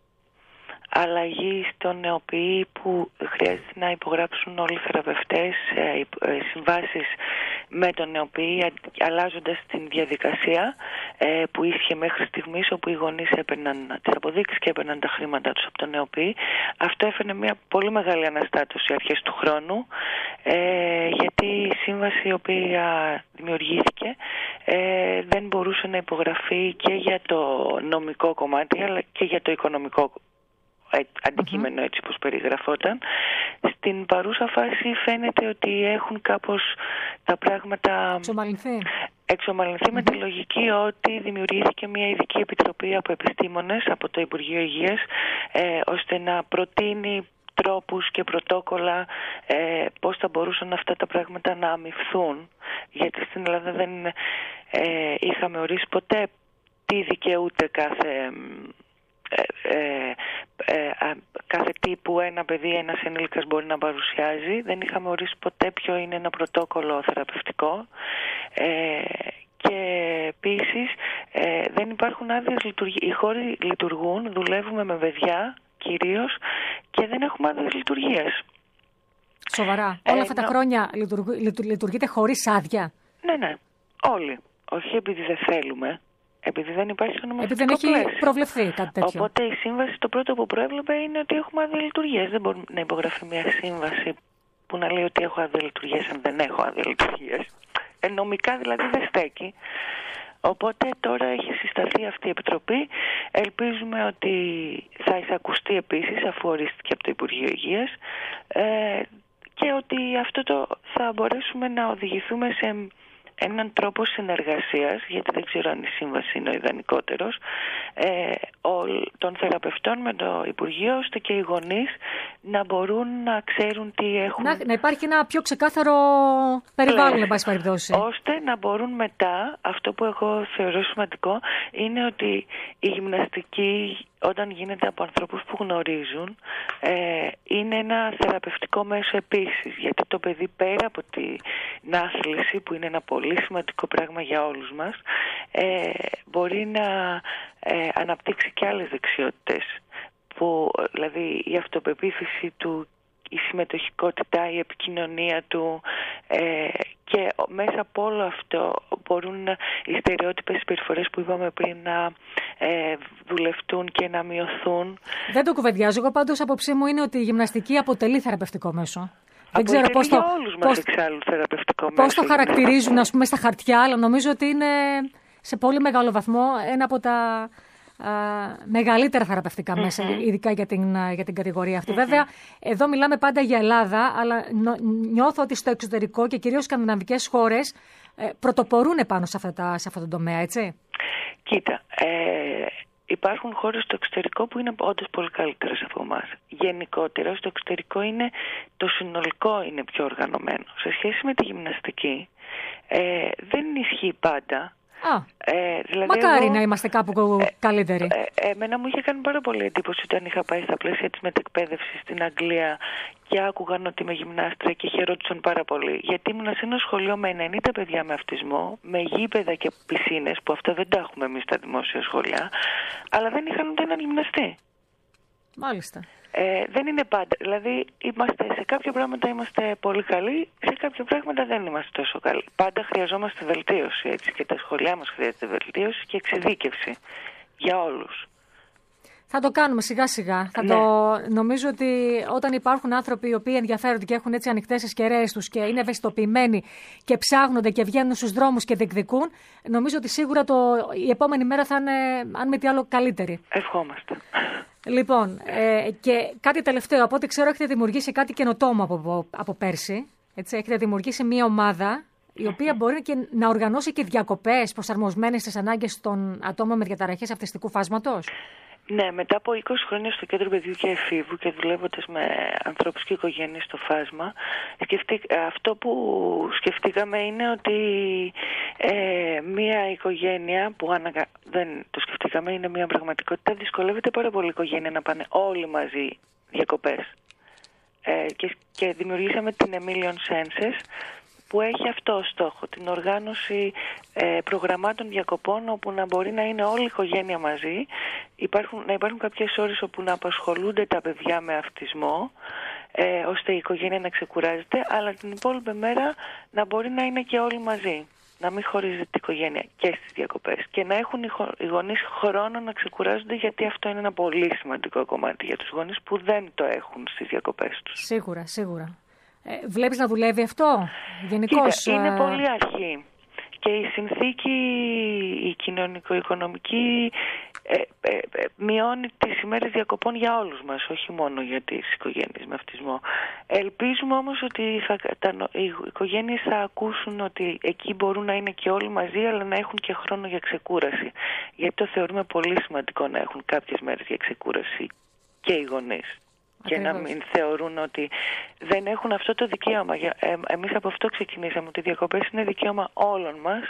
αλλαγή στον νεοποιή που χρειάζεται να υπογράψουν όλοι οι θεραπευτές ε, συμβάσεις με τον νεοποιή, αλλάζοντας την διαδικασία ε, που ίσχυε μέχρι στιγμής, όπου οι γονείς έπαιρναν τις αποδείξεις και έπαιρναν τα χρήματά τους από τον νεοποιή. Αυτό έφερε μια πολύ μεγάλη αναστάτωση αρχές του χρόνου, ε, γιατί η σύμβαση η οποία δημιουργήθηκε ε, δεν μπορούσε να υπογραφεί και για το νομικό κομμάτι αλλά και για το οικονομικό αντικείμενο, έτσι όπως περιγραφόταν. Στην παρούσα φάση φαίνεται ότι έχουν κάπως τα πράγματα εξομαλυνθεί, εξομαλυνθεί mm-hmm. με τη λογική ότι δημιουργήθηκε μια ειδική επιτροπή από επιστήμονες από το Υπουργείο Υγείας ε, ώστε να προτείνει τρόπους και πρωτόκολλα ε, πώς θα μπορούσαν αυτά τα πράγματα να αμοιφθούν, γιατί στην Ελλάδα δεν ε, είχαμε ορίσει ποτέ τι δικαιούται κάθε Ε, ε, ε, κάθε τι που ένα παιδί, ένας ενήλικας μπορεί να παρουσιάζει. Δεν είχαμε ορίσει ποτέ ποιο είναι ένα πρωτόκολλο θεραπευτικό ε, και επίσης ε, δεν υπάρχουν άδειες λειτουργίας. Οι χώροι λειτουργούν, δουλεύουμε με παιδιά κυρίως και δεν έχουμε άδειες λειτουργίας. Σοβαρά, όλα αυτά ε, τα νο... χρόνια λειτουργ... λειτουργείτε χωρίς άδεια? Ναι, ναι, όλοι. Όχι επειδή δεν θέλουμε, επειδή δεν υπάρχει ονομαστικό Επειδή δεν έχει πλαίσιο. προβλεφθεί κάτι τέτοιο. Οπότε η σύμβαση το πρώτο που προέβλεπε είναι ότι έχουμε άδεια λειτουργίας. Δεν μπορεί να υπογραφεί μια σύμβαση που να λέει ότι έχω άδεια λειτουργίας αν δεν έχω άδεια λειτουργίας. Ε, νομικά δηλαδή δεν στέκει. Οπότε τώρα έχει συσταθεί αυτή η επιτροπή. Ελπίζουμε ότι θα εισακουστεί επίσης αφού ορίστηκε από το Υπουργείο Υγείας ε, και ότι αυτό το θα μπορέσουμε να οδηγηθούμε σε έναν τρόπο συνεργασίας, γιατί δεν ξέρω αν η σύμβαση είναι ο ιδανικότερος, ε, ο, των θεραπευτών με το Υπουργείο, ώστε και οι γονείς να μπορούν να ξέρουν τι έχουν. Να, να υπάρχει ένα πιο ξεκάθαρο περιβάλλον, εν πάση περιπτώσει. Ώστε να μπορούν μετά, αυτό που εγώ θεωρώ σημαντικό, είναι ότι η γυμναστική, όταν γίνεται από ανθρώπους που γνωρίζουν, ε, είναι ένα θεραπευτικό μέσο επίσης, γιατί το παιδί πέρα από την άθληση, που είναι ένα πολύ σημαντικό πράγμα για όλους μας, ε, μπορεί να ε, αναπτύξει και άλλες δεξιότητες, που, δηλαδή η αυτοπεποίθηση του, η συμμετοχικότητα, η επικοινωνία του ε, και μέσα από όλο αυτό μπορούν οι στερεότυπες συμπεριφορές που είπαμε πριν να ε, δουλευτούν και να μειωθούν. Δεν το κουβεντιάζω. Εγώ πάντως άποψή μου είναι ότι η γυμναστική αποτελεί θεραπευτικό μέσο. Δεν ξέρω πώς το, πώς, θεραπευτικό πώς το χαρακτηρίζουν ας πούμε στα χαρτιά, αλλά νομίζω ότι είναι σε πολύ μεγάλο βαθμό ένα από τα α, μεγαλύτερα θεραπευτικά mm-hmm. μέσα, ειδικά για την, για την κατηγορία αυτή. Mm-hmm. Βέβαια, εδώ μιλάμε πάντα για Ελλάδα, αλλά νιώθω ότι στο εξωτερικό και κυρίως στις σκανδιναβικές χώρες ε, πρωτοπορούν πάνω σε, αυτά τα, σε αυτό το τομέα, έτσι. Κοίτα, ε, υπάρχουν χώρες στο εξωτερικό που είναι όντως πολύ καλύτερες από εμάς. Γενικότερα στο εξωτερικό είναι, το συνολικό είναι πιο οργανωμένο. Σε σχέση με τη γυμναστική ε, δεν ισχύει πάντα. Α, ε, δηλαδή μακάρι εγώ, να είμαστε κάπου ε, καλύτεροι. Ε, ε, εμένα μου είχε κάνει πάρα πολύ εντύπωση όταν είχα πάει στα πλαίσια της μετεκπαίδευσης στην Αγγλία και άκουγαν ότι είμαι γυμνάστρια και χαιρόντουσαν πάρα πολύ. Γιατί ήμουν σε ένα σχολείο με ενενήντα παιδιά με αυτισμό, με γήπεδα και πισίνες, που αυτά δεν τα έχουμε εμείς στα δημόσια σχολεία, αλλά δεν είχαν ούτε έναν γυμναστή. Μάλιστα. Ε, δεν είναι πάντα. Δηλαδή, είμαστε, σε κάποια πράγματα είμαστε πολύ καλοί, σε κάποια πράγματα δεν είμαστε τόσο καλοί. Πάντα χρειαζόμαστε βελτίωση, έτσι, και τα σχολεία μας χρειάζεται βελτίωση και εξειδίκευση για όλους. Θα το κάνουμε σιγά σιγά. Θα Ναι. το... Νομίζω ότι όταν υπάρχουν άνθρωποι οι οποίοι ενδιαφέρονται και έχουν έτσι ανοιχτές τις κεραίες τους και είναι ευαισθητοποιημένοι και ψάχνονται και βγαίνουν στους δρόμους και διεκδικούν, νομίζω ότι σίγουρα το... η επόμενη μέρα θα είναι, αν με τι άλλο, καλύτερη. Ευχόμαστε. Λοιπόν, ε, και κάτι τελευταίο. Από ό,τι ξέρω, έχετε δημιουργήσει κάτι καινοτόμο από, από, από πέρσι. Έτσι, έχετε δημιουργήσει μια ομάδα η οποία μπορεί και να οργανώσει και διακοπές προσαρμοσμένες στις ανάγκες των ατόμων με διαταραχές αυτιστικού φάσματος. Ναι, μετά από είκοσι χρόνια στο Κέντρο Παιδιού και Εφήβου και δουλεύοντας με ανθρώπους και οικογένειες στο φάσμα, σκεφτεί, αυτό που σκεφτήκαμε είναι ότι ε, μία οικογένεια που ανακα... δεν το σκεφτήκαμε, είναι μία πραγματικότητα, δυσκολεύεται πάρα πολύ η οικογένεια να πάνε όλοι μαζί διακοπές. Ε, και, και δημιουργήσαμε την Emilion Senses, που έχει αυτό ως στόχο, την οργάνωση ε, προγραμμάτων διακοπών όπου να μπορεί να είναι όλη η οικογένεια μαζί, υπάρχουν, να υπάρχουν κάποιες ώρες όπου να απασχολούνται τα παιδιά με αυτισμό, ε, ώστε η οικογένεια να ξεκουράζεται, αλλά την υπόλοιπη μέρα να μπορεί να είναι και όλοι μαζί, να μην χωρίζεται η οικογένεια και στις διακοπές και να έχουν οι, χω, οι γονείς χρόνο να ξεκουράζονται, γιατί αυτό είναι ένα πολύ σημαντικό κομμάτι για τους γονείς που δεν το έχουν στις διακοπές τους. Σίγουρα, σίγουρα. Ε, βλέπεις να δουλεύει αυτό γενικώς? Κοίτα, είναι πολύ αρχή και η συνθήκη η κοινωνικο-οικονομική ε, ε, ε, μειώνει τις ημέρες διακοπών για όλους μας, όχι μόνο για τις οικογένειες με αυτισμό. Ελπίζουμε όμως ότι θα, τα, οι οικογένειες θα ακούσουν ότι εκεί μπορούν να είναι και όλοι μαζί, αλλά να έχουν και χρόνο για ξεκούραση, γιατί το θεωρούμε πολύ σημαντικό να έχουν κάποιες μέρες για ξεκούραση και οι γονείς. Και να μην θεωρούν ότι δεν έχουν αυτό το δικαίωμα. Ε, εμείς από αυτό ξεκινήσαμε, ότι οι διακοπές είναι δικαίωμα όλων μας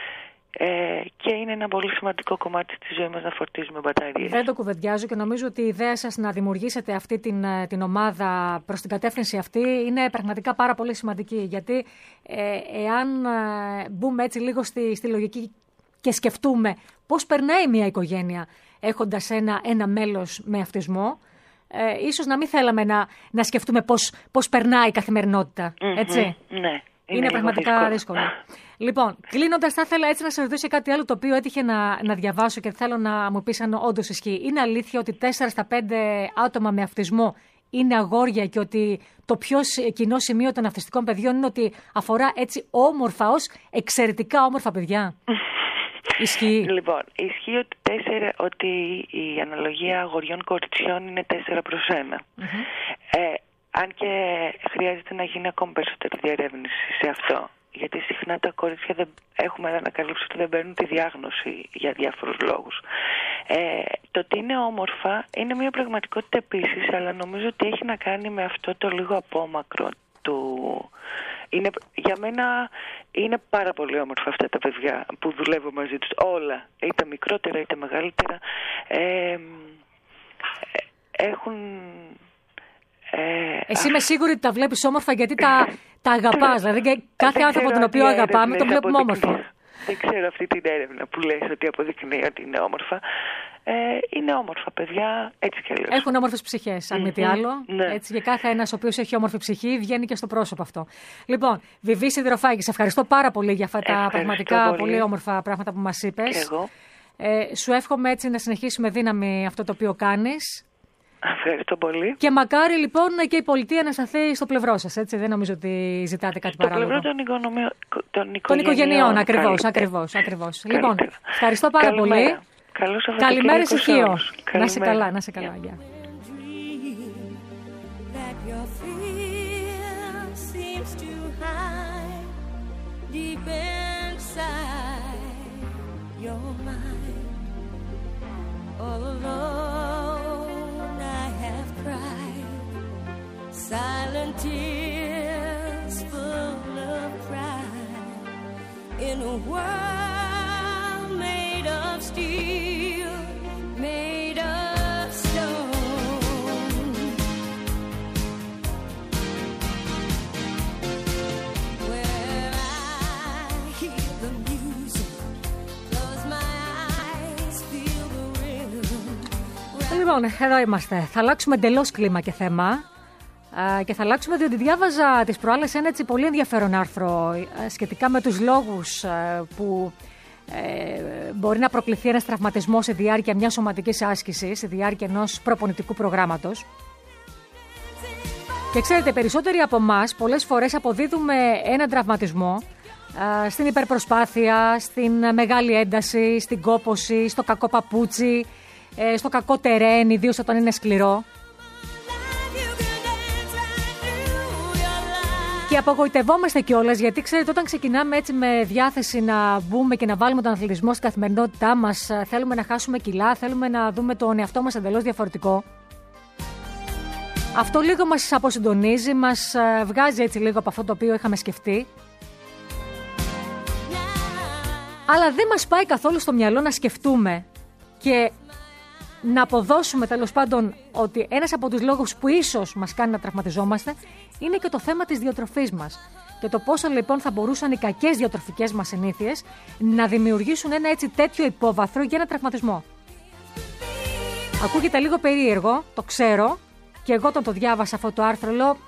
ε, και είναι ένα πολύ σημαντικό κομμάτι της ζωής μας να φορτίζουμε μπαταρίες. Δεν το κουβεντιάζω και νομίζω ότι η ιδέα σας να δημιουργήσετε αυτή την, την ομάδα προς την κατεύθυνση αυτή είναι πραγματικά πάρα πολύ σημαντική. Γιατί ε, εάν ε, μπούμε έτσι λίγο στη, στη λογική και σκεφτούμε πώς περνάει μια οικογένεια έχοντας ένα, ένα μέλος με αυτισμό, Ε, ίσως να μην θέλαμε να, να σκεφτούμε πώς, πώς περνάει η καθημερινότητα, έτσι. Mm-hmm, ναι, είναι, είναι πραγματικά δύσκολο. δύσκολο. Λοιπόν, κλείνοντας, θα ήθελα έτσι να σας ρωτήσω κάτι άλλο το οποίο έτυχε να, να διαβάσω και θέλω να μου πεις αν όντως ισχύει. Είναι αλήθεια ότι τέσσερα στα πέντε άτομα με αυτισμό είναι αγόρια και ότι το πιο κοινό σημείο των αυτιστικών παιδιών είναι ότι αφορά έτσι όμορφα ως εξαιρετικά όμορφα παιδιά? Ισχύει? Λοιπόν, ισχύει ότι, τέσσερα, ότι η αναλογία αγοριών-κοριτσιών είναι τέσσερα προς ένα. Mm-hmm. Ε, αν και χρειάζεται να γίνει ακόμη περισσότερη διερεύνηση σε αυτό. Γιατί συχνά τα κορίτσια δεν, έχουμε ανακαλύψει ότι δεν παίρνουν τη διάγνωση για διάφορους λόγους. Ε, το ότι είναι όμορφα είναι μια πραγματικότητα επίσης, αλλά νομίζω ότι έχει να κάνει με αυτό το λίγο απόμακρο του... Είναι, για μένα είναι πάρα πολύ όμορφα αυτά τα παιδιά που δουλεύω μαζί τους. Όλα, είτε μικρότερα είτε μεγαλύτερα, ε, έχουν... Ε, Εσύ είμαι σίγουρη ότι τα βλέπεις όμορφα γιατί τα, τα αγαπάς. Δηλαδή και κάθε άνθρωπο τον οποίο αγαπάμε τον βλέπουμε όμορφο. Δεν ξέρω αυτή την έρευνα που λες ότι αποδεικνύει ότι είναι όμορφα. Ε, είναι όμορφα παιδιά, έτσι κι αλλιώς. Έχουν όμορφες ψυχές, αν mm-hmm. μη τι άλλο. Ναι. Έτσι, και κάθε ένας ο οποίος έχει όμορφη ψυχή βγαίνει και στο πρόσωπο αυτό. Λοιπόν, Βιβί Σιδηροφάγη, σε ευχαριστώ πάρα πολύ για αυτά τα πραγματικά πολύ. πολύ όμορφα πράγματα που μας είπες. Και εγώ. Ε, σου εύχομαι έτσι να συνεχίσουμε δύναμη αυτό το οποίο κάνεις. Ευχαριστώ πολύ. Και μακάρι λοιπόν και η πολιτεία να σταθεί στο πλευρό σας, έτσι. Δεν νομίζω ότι ζητάτε κάτι στο παράλογο. Στο πλευρό των, οικονομιο... των οικογενειών. Των οικογενειών, ακριβώς, ακριβώς, ακριβώς. Λοιπόν, ευχαριστώ πάρα Καλημέρα. πολύ. Καλώς Καλημέρα ησυχείο. Να είσαι καλά, να είσαι καλά. Yeah. All alone I have cried silent tears full of pride in a world made of steel, made of stone. Where I hear the music, close my eyes, feel the rhythm. Λοιπόν, εδώ είμαστε. Θα αλλάξουμε εντελώς κλίμα και θέμα. Και θα αλλάξουμε διότι διάβαζα τις προάλλες ένα έτσι πολύ ενδιαφέρον άρθρο σχετικά με τους λόγους που ε, μπορεί να προκληθεί ένας τραυματισμός σε διάρκεια μιας σωματικής άσκησης, σε διάρκεια ενός προπονητικού προγράμματος. Και ξέρετε, περισσότεροι από εμάς πολλές φορές αποδίδουμε έναν τραυματισμό ε, στην υπερπροσπάθεια, στην μεγάλη ένταση, στην κόπωση, στο κακό παπούτσι, ε, στο κακό τερέν, ιδίως όταν είναι σκληρό. Και απογοητευόμαστε κιόλας, γιατί ξέρετε, όταν ξεκινάμε έτσι με διάθεση να μπούμε και να βάλουμε τον αθλητισμό στην καθημερινότητά μας, θέλουμε να χάσουμε κιλά, θέλουμε να δούμε τον εαυτό μας εντελώς διαφορετικό. Αυτό λίγο μας αποσυντονίζει, μας βγάζει έτσι λίγο από αυτό το οποίο είχαμε σκεφτεί. Αλλά δεν μας πάει καθόλου στο μυαλό να σκεφτούμε και να αποδώσουμε τέλος πάντων ότι ένας από τους λόγους που ίσως μας κάνει να τραυματιζόμαστε είναι και το θέμα της διατροφής μας. Και το πόσο λοιπόν θα μπορούσαν οι κακές διατροφικές μας συνήθειες να δημιουργήσουν ένα έτσι τέτοιο υπόβαθρο για ένα τραυματισμό. Ακούγεται λίγο περίεργο, το ξέρω, και εγώ όταν το διάβασα αυτό το άρθρο λέω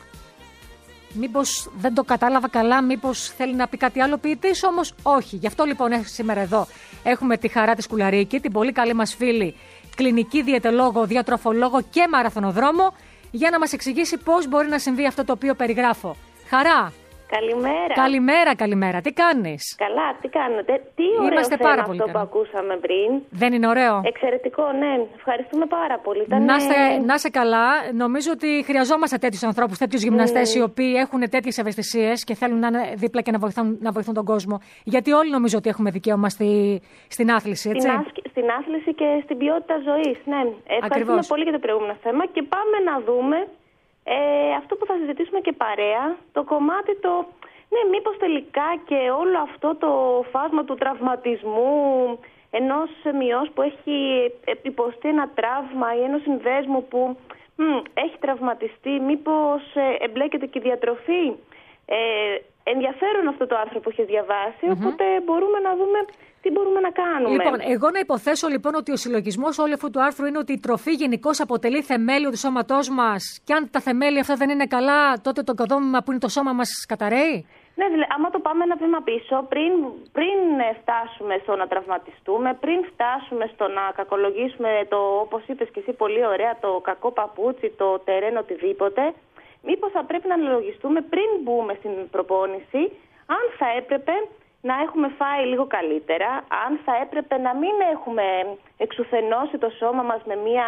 μήπως δεν το κατάλαβα καλά, μήπως θέλει να πει κάτι άλλο ποιητής, όμως όχι. Γι' αυτό λοιπόν σήμερα εδώ έχουμε τη Χαρά τη Σκουλαρίκη, την πολύ καλή μας φίλη, κλινική διαιτολόγο, διατροφολόγο και μαραθωνοδρόμο, για να μας εξηγήσει πώς μπορεί να συμβεί αυτό το οποίο περιγράφω. Χαρά! Καλημέρα. Καλημέρα, καλημέρα. Τι κάνεις? Καλά, τι κάνετε? Τι ωραίο Είμαστε θέμα πάρα αυτό πολύ που καλά. ακούσαμε πριν. Δεν είναι ωραίο? Εξαιρετικό, ναι. Ευχαριστούμε πάρα πολύ. Ήταν... Να είστε, να είστε καλά. Νομίζω ότι χρειαζόμαστε τέτοιους ανθρώπους, τέτοιους γυμναστές mm. οι οποίοι έχουν τέτοιες ευαισθησίες και θέλουν να είναι δίπλα και να βοηθούν, να βοηθούν τον κόσμο. Γιατί όλοι νομίζω ότι έχουμε δικαίωμα στη, στην άθληση, έτσι. Στην, άσκη, στην άθληση και στην ποιότητα ζωής, ναι. Ευχαριστούμε Ακριβώς. πολύ για το προηγούμενο θέμα και πάμε να δούμε ε, αυτό που θα συζητήσουμε και παρέα, το κομμάτι το... Ναι, μήπως τελικά και όλο αυτό το φάσμα του τραυματισμού ενός μειός που έχει υποστεί ένα τραύμα ή ενός συνδέσμου που μ, έχει τραυματιστεί, μήπως ε, εμπλέκεται και η διατροφή. Ε, ενδιαφέρον αυτό το άρθρο που έχεις διαβάσει, mm-hmm. οπότε μπορούμε να δούμε τι μπορούμε να κάνουμε. Λοιπόν, εγώ να υποθέσω λοιπόν ότι ο συλλογισμός όλου αυτού του άρθρου είναι ότι η τροφή γενικώς αποτελεί θεμέλιο του σώματός μας και αν τα θεμέλια αυτά δεν είναι καλά, τότε το οικοδόμημα που είναι το σώμα μας καταραίει. Ναι, δηλαδή, άμα το πάμε ένα βήμα πίσω, πριν, πριν φτάσουμε στο να τραυματιστούμε, πριν φτάσουμε στο να κακολογήσουμε το, όπως είπες και εσύ πολύ ωραία, το κακό παπούτσι, το τερέν, οτιδήποτε, μήπως θα πρέπει να αναλογιστούμε πριν μπούμε στην προπόνηση, αν θα έπρεπε να έχουμε φάει λίγο καλύτερα, αν θα έπρεπε να μην έχουμε εξουθενώσει το σώμα μας με μια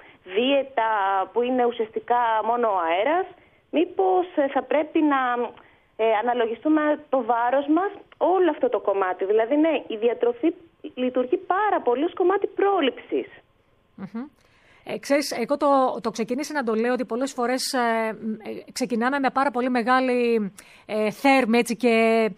δίαιτα που είναι ουσιαστικά μόνο ο αέρας, μήπως θα πρέπει να ε, αναλογιστούμε το βάρος μας, όλο αυτό το κομμάτι. Δηλαδή, ναι, η διατροφή λειτουργεί πάρα πολύ ως κομμάτι πρόληψης. Mm-hmm. Ε, ξέρεις, εγώ το, το ξεκίνησα να το λέω ότι πολλές φορές ε, ε, ξεκινάμε με πάρα πολύ μεγάλη ε, θέρμη έτσι, και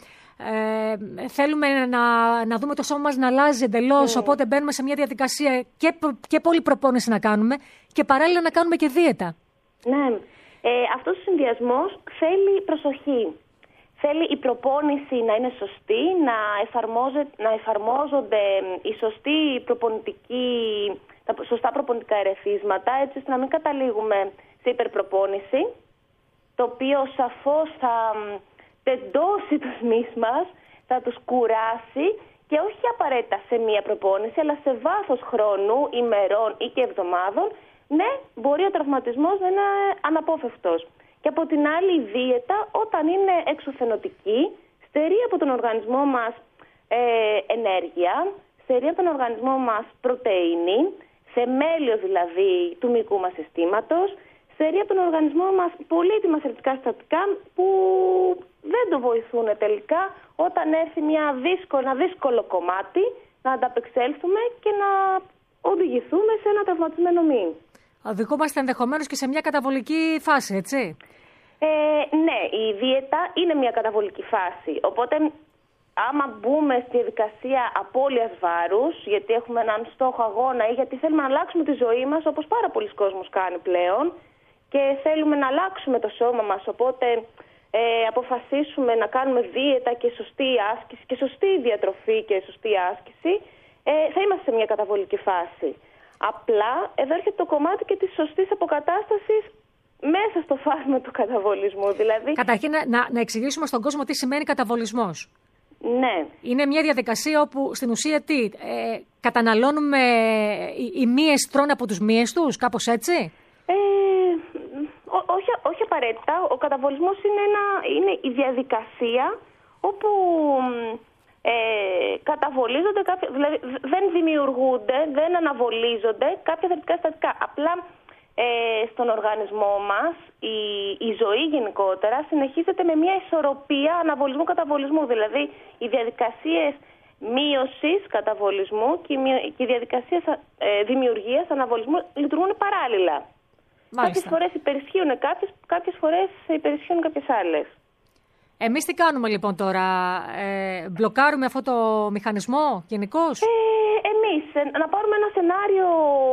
ε, θέλουμε να, να δούμε το σώμα μας να αλλάζει εντελώς, mm. οπότε μπαίνουμε σε μια διαδικασία και, και πολύ προπόνηση να κάνουμε και παράλληλα να κάνουμε και δίαιτα. Ναι, ε, αυτός ο συνδυασμός θέλει προσοχή. Θέλει η προπόνηση να είναι σωστή, να, να εφαρμόζονται οι σωστοί προπονητικοί, τα σωστά προπονητικά ερεθίσματα, έτσι ώστε να μην καταλήγουμε σε υπερπροπόνηση, το οποίο σαφώς θα τεντώσει τους μυς μας, θα τους κουράσει και όχι απαραίτητα σε μία προπόνηση, αλλά σε βάθος χρόνου, ημερών ή και εβδομάδων, ναι, μπορεί ο τραυματισμός να είναι αναπόφευκτος. Και από την άλλη η δίαιτα, όταν είναι εξουθενωτική, στερεί από τον οργανισμό μας ε, ενέργεια, στερεί από τον οργανισμό μας πρωτεΐνη, θεμέλιο δηλαδή του μυϊκού μας συστήματος, στερεί από τον οργανισμό μας πολύτιμα θρεπτικά συστατικά που δεν το βοηθούν τελικά όταν έρθει μια δύσκολο, ένα δύσκολο κομμάτι να ανταπεξέλθουμε και να οδηγηθούμε σε ένα τραυματισμένο μη. Οδηγούμαστε ενδεχομένως και σε μια καταβολική φάση, έτσι. Ε, ναι, η δίαιτα είναι μια καταβολική φάση. Οπότε, άμα μπούμε στη διαδικασία απώλειας βάρους, γιατί έχουμε έναν στόχο αγώνα ή γιατί θέλουμε να αλλάξουμε τη ζωή μας, όπως πάρα πολλοί κόσμος κάνει πλέον, και θέλουμε να αλλάξουμε το σώμα μας, οπότε ε, αποφασίσουμε να κάνουμε δίαιτα και σωστή άσκηση και σωστή διατροφή και σωστή άσκηση, ε, θα είμαστε σε μια καταβολική φάση. Απλά εδώ έρχεται το κομμάτι και της σωστής αποκατάστασης μέσα στο φάσμα του καταβολισμού. Δηλαδή... Καταρχήν να, να εξηγήσουμε στον κόσμο τι σημαίνει καταβολισμός. Ναι. Είναι μια διαδικασία όπου στην ουσία τι, ε, καταναλώνουμε, οι, οι μύες τρώνε από τους μύες τους, κάπως έτσι. Ε, ό, όχι, όχι απαραίτητα. Ο καταβολισμός είναι, ένα, είναι η διαδικασία όπου ε, καταβολίζονται κάποια, δηλαδή δεν δημιουργούνται, δεν αναβολίζονται κάποια θρεπτικά συστατικά. Απλά ε, στον οργανισμό μας η, η ζωή γενικότερα συνεχίζεται με μια ισορροπία αναβολισμού-καταβολισμού. Δηλαδή οι διαδικασίες μείωσης καταβολισμού και οι, και οι διαδικασίες ε, δημιουργίας αναβολισμού λειτουργούν παράλληλα. Κάποιες φορές υπερισχύουν κάποιες, κάποιες φορές υπερισχύουν κάποιες άλλες. Εμείς τι κάνουμε λοιπόν τώρα, ε, μπλοκάρουμε αυτό το μηχανισμό γενικώς? Ε, εμείς ε, να πάρουμε ένα σενάριο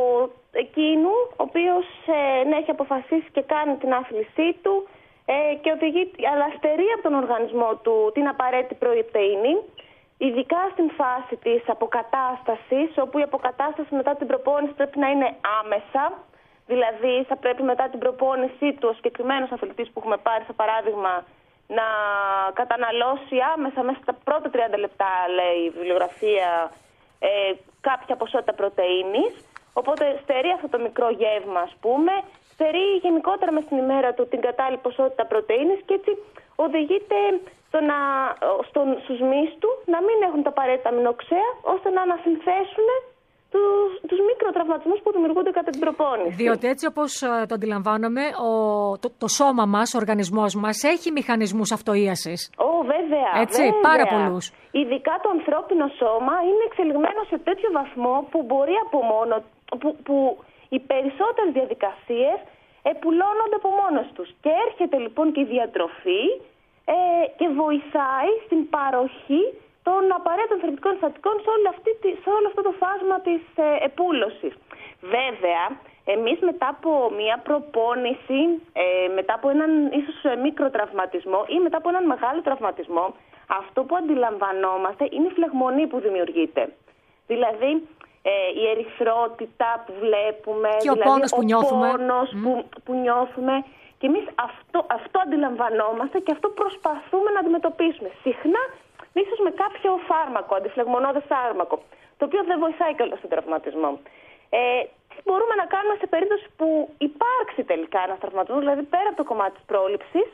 εκείνου, ο οποίος ε, ναι, έχει αποφασίσει και κάνει την άθλησή του ε, και οδηγεί, αλλά στερεί από τον οργανισμό του την απαραίτητη πρωτεΐνη, ειδικά στην φάση της αποκατάστασης, όπου η αποκατάσταση μετά την προπόνηση πρέπει να είναι άμεσα. Δηλαδή θα πρέπει μετά την προπόνησή του ο συγκεκριμένος αθλητής που έχουμε πάρει, σαν παράδειγμα, να καταναλώσει άμεσα μέσα στα πρώτα τριάντα λεπτά, λέει η βιβλιογραφία, ε, κάποια ποσότητα πρωτεΐνης. Οπότε στερεί αυτό το μικρό γεύμα, ας πούμε, στερεί γενικότερα μες στην ημέρα του την κατάλληλη ποσότητα πρωτεΐνης και έτσι οδηγείται στο να, στον, στους μυς του να μην έχουν τα απαραίτητα αμινοξέα ώστε να ανασυνθέσουν τους, τους μικροτραυματισμούς που δημιουργούνται κατά την προπόνηση. Διότι έτσι όπως το αντιλαμβάνομαι, ο, το, το σώμα μας, ο οργανισμός μας έχει μηχανισμούς αυτοΐασης. Ω, βέβαια. Έτσι, βέβαια. πάρα πολλούς. Ειδικά το ανθρώπινο σώμα είναι εξελιγμένο σε τέτοιο βαθμό που μπορεί από μόνο, που, που οι περισσότερες διαδικασίες επουλώνονται από μόνος τους. Και έρχεται λοιπόν και η διατροφή ε, και βοηθάει στην παροχή των απαραίτητων θρεπτικών συστατικών σε, σε όλο αυτό το φάσμα της ε, επούλωσης. Βέβαια, εμείς μετά από μια προπόνηση, ε, μετά από έναν ίσως μικρό τραυματισμό ή μετά από έναν μεγάλο τραυματισμό, αυτό που αντιλαμβανόμαστε είναι η φλεγμονή που δημιουργείται. Δηλαδή, ε, η ερυθρότητα που βλέπουμε, και ο δηλαδή, πόνος που ο νιώθουμε. Πόνος mm. που, που νιώθουμε. Και εμείς αυτό, αυτό αντιλαμβανόμαστε και αυτό προσπαθούμε να αντιμετωπίσουμε. Συχνά, ίσως με κάποιο φάρμακο, αντιφλεγμονώδες φάρμακο, το οποίο δεν βοηθάει κιόλας στον τραυματισμό. Ε, τι μπορούμε να κάνουμε σε περίπτωση που υπάρξει τελικά ένας τραυματισμός, δηλαδή πέρα από το κομμάτι της πρόληψης,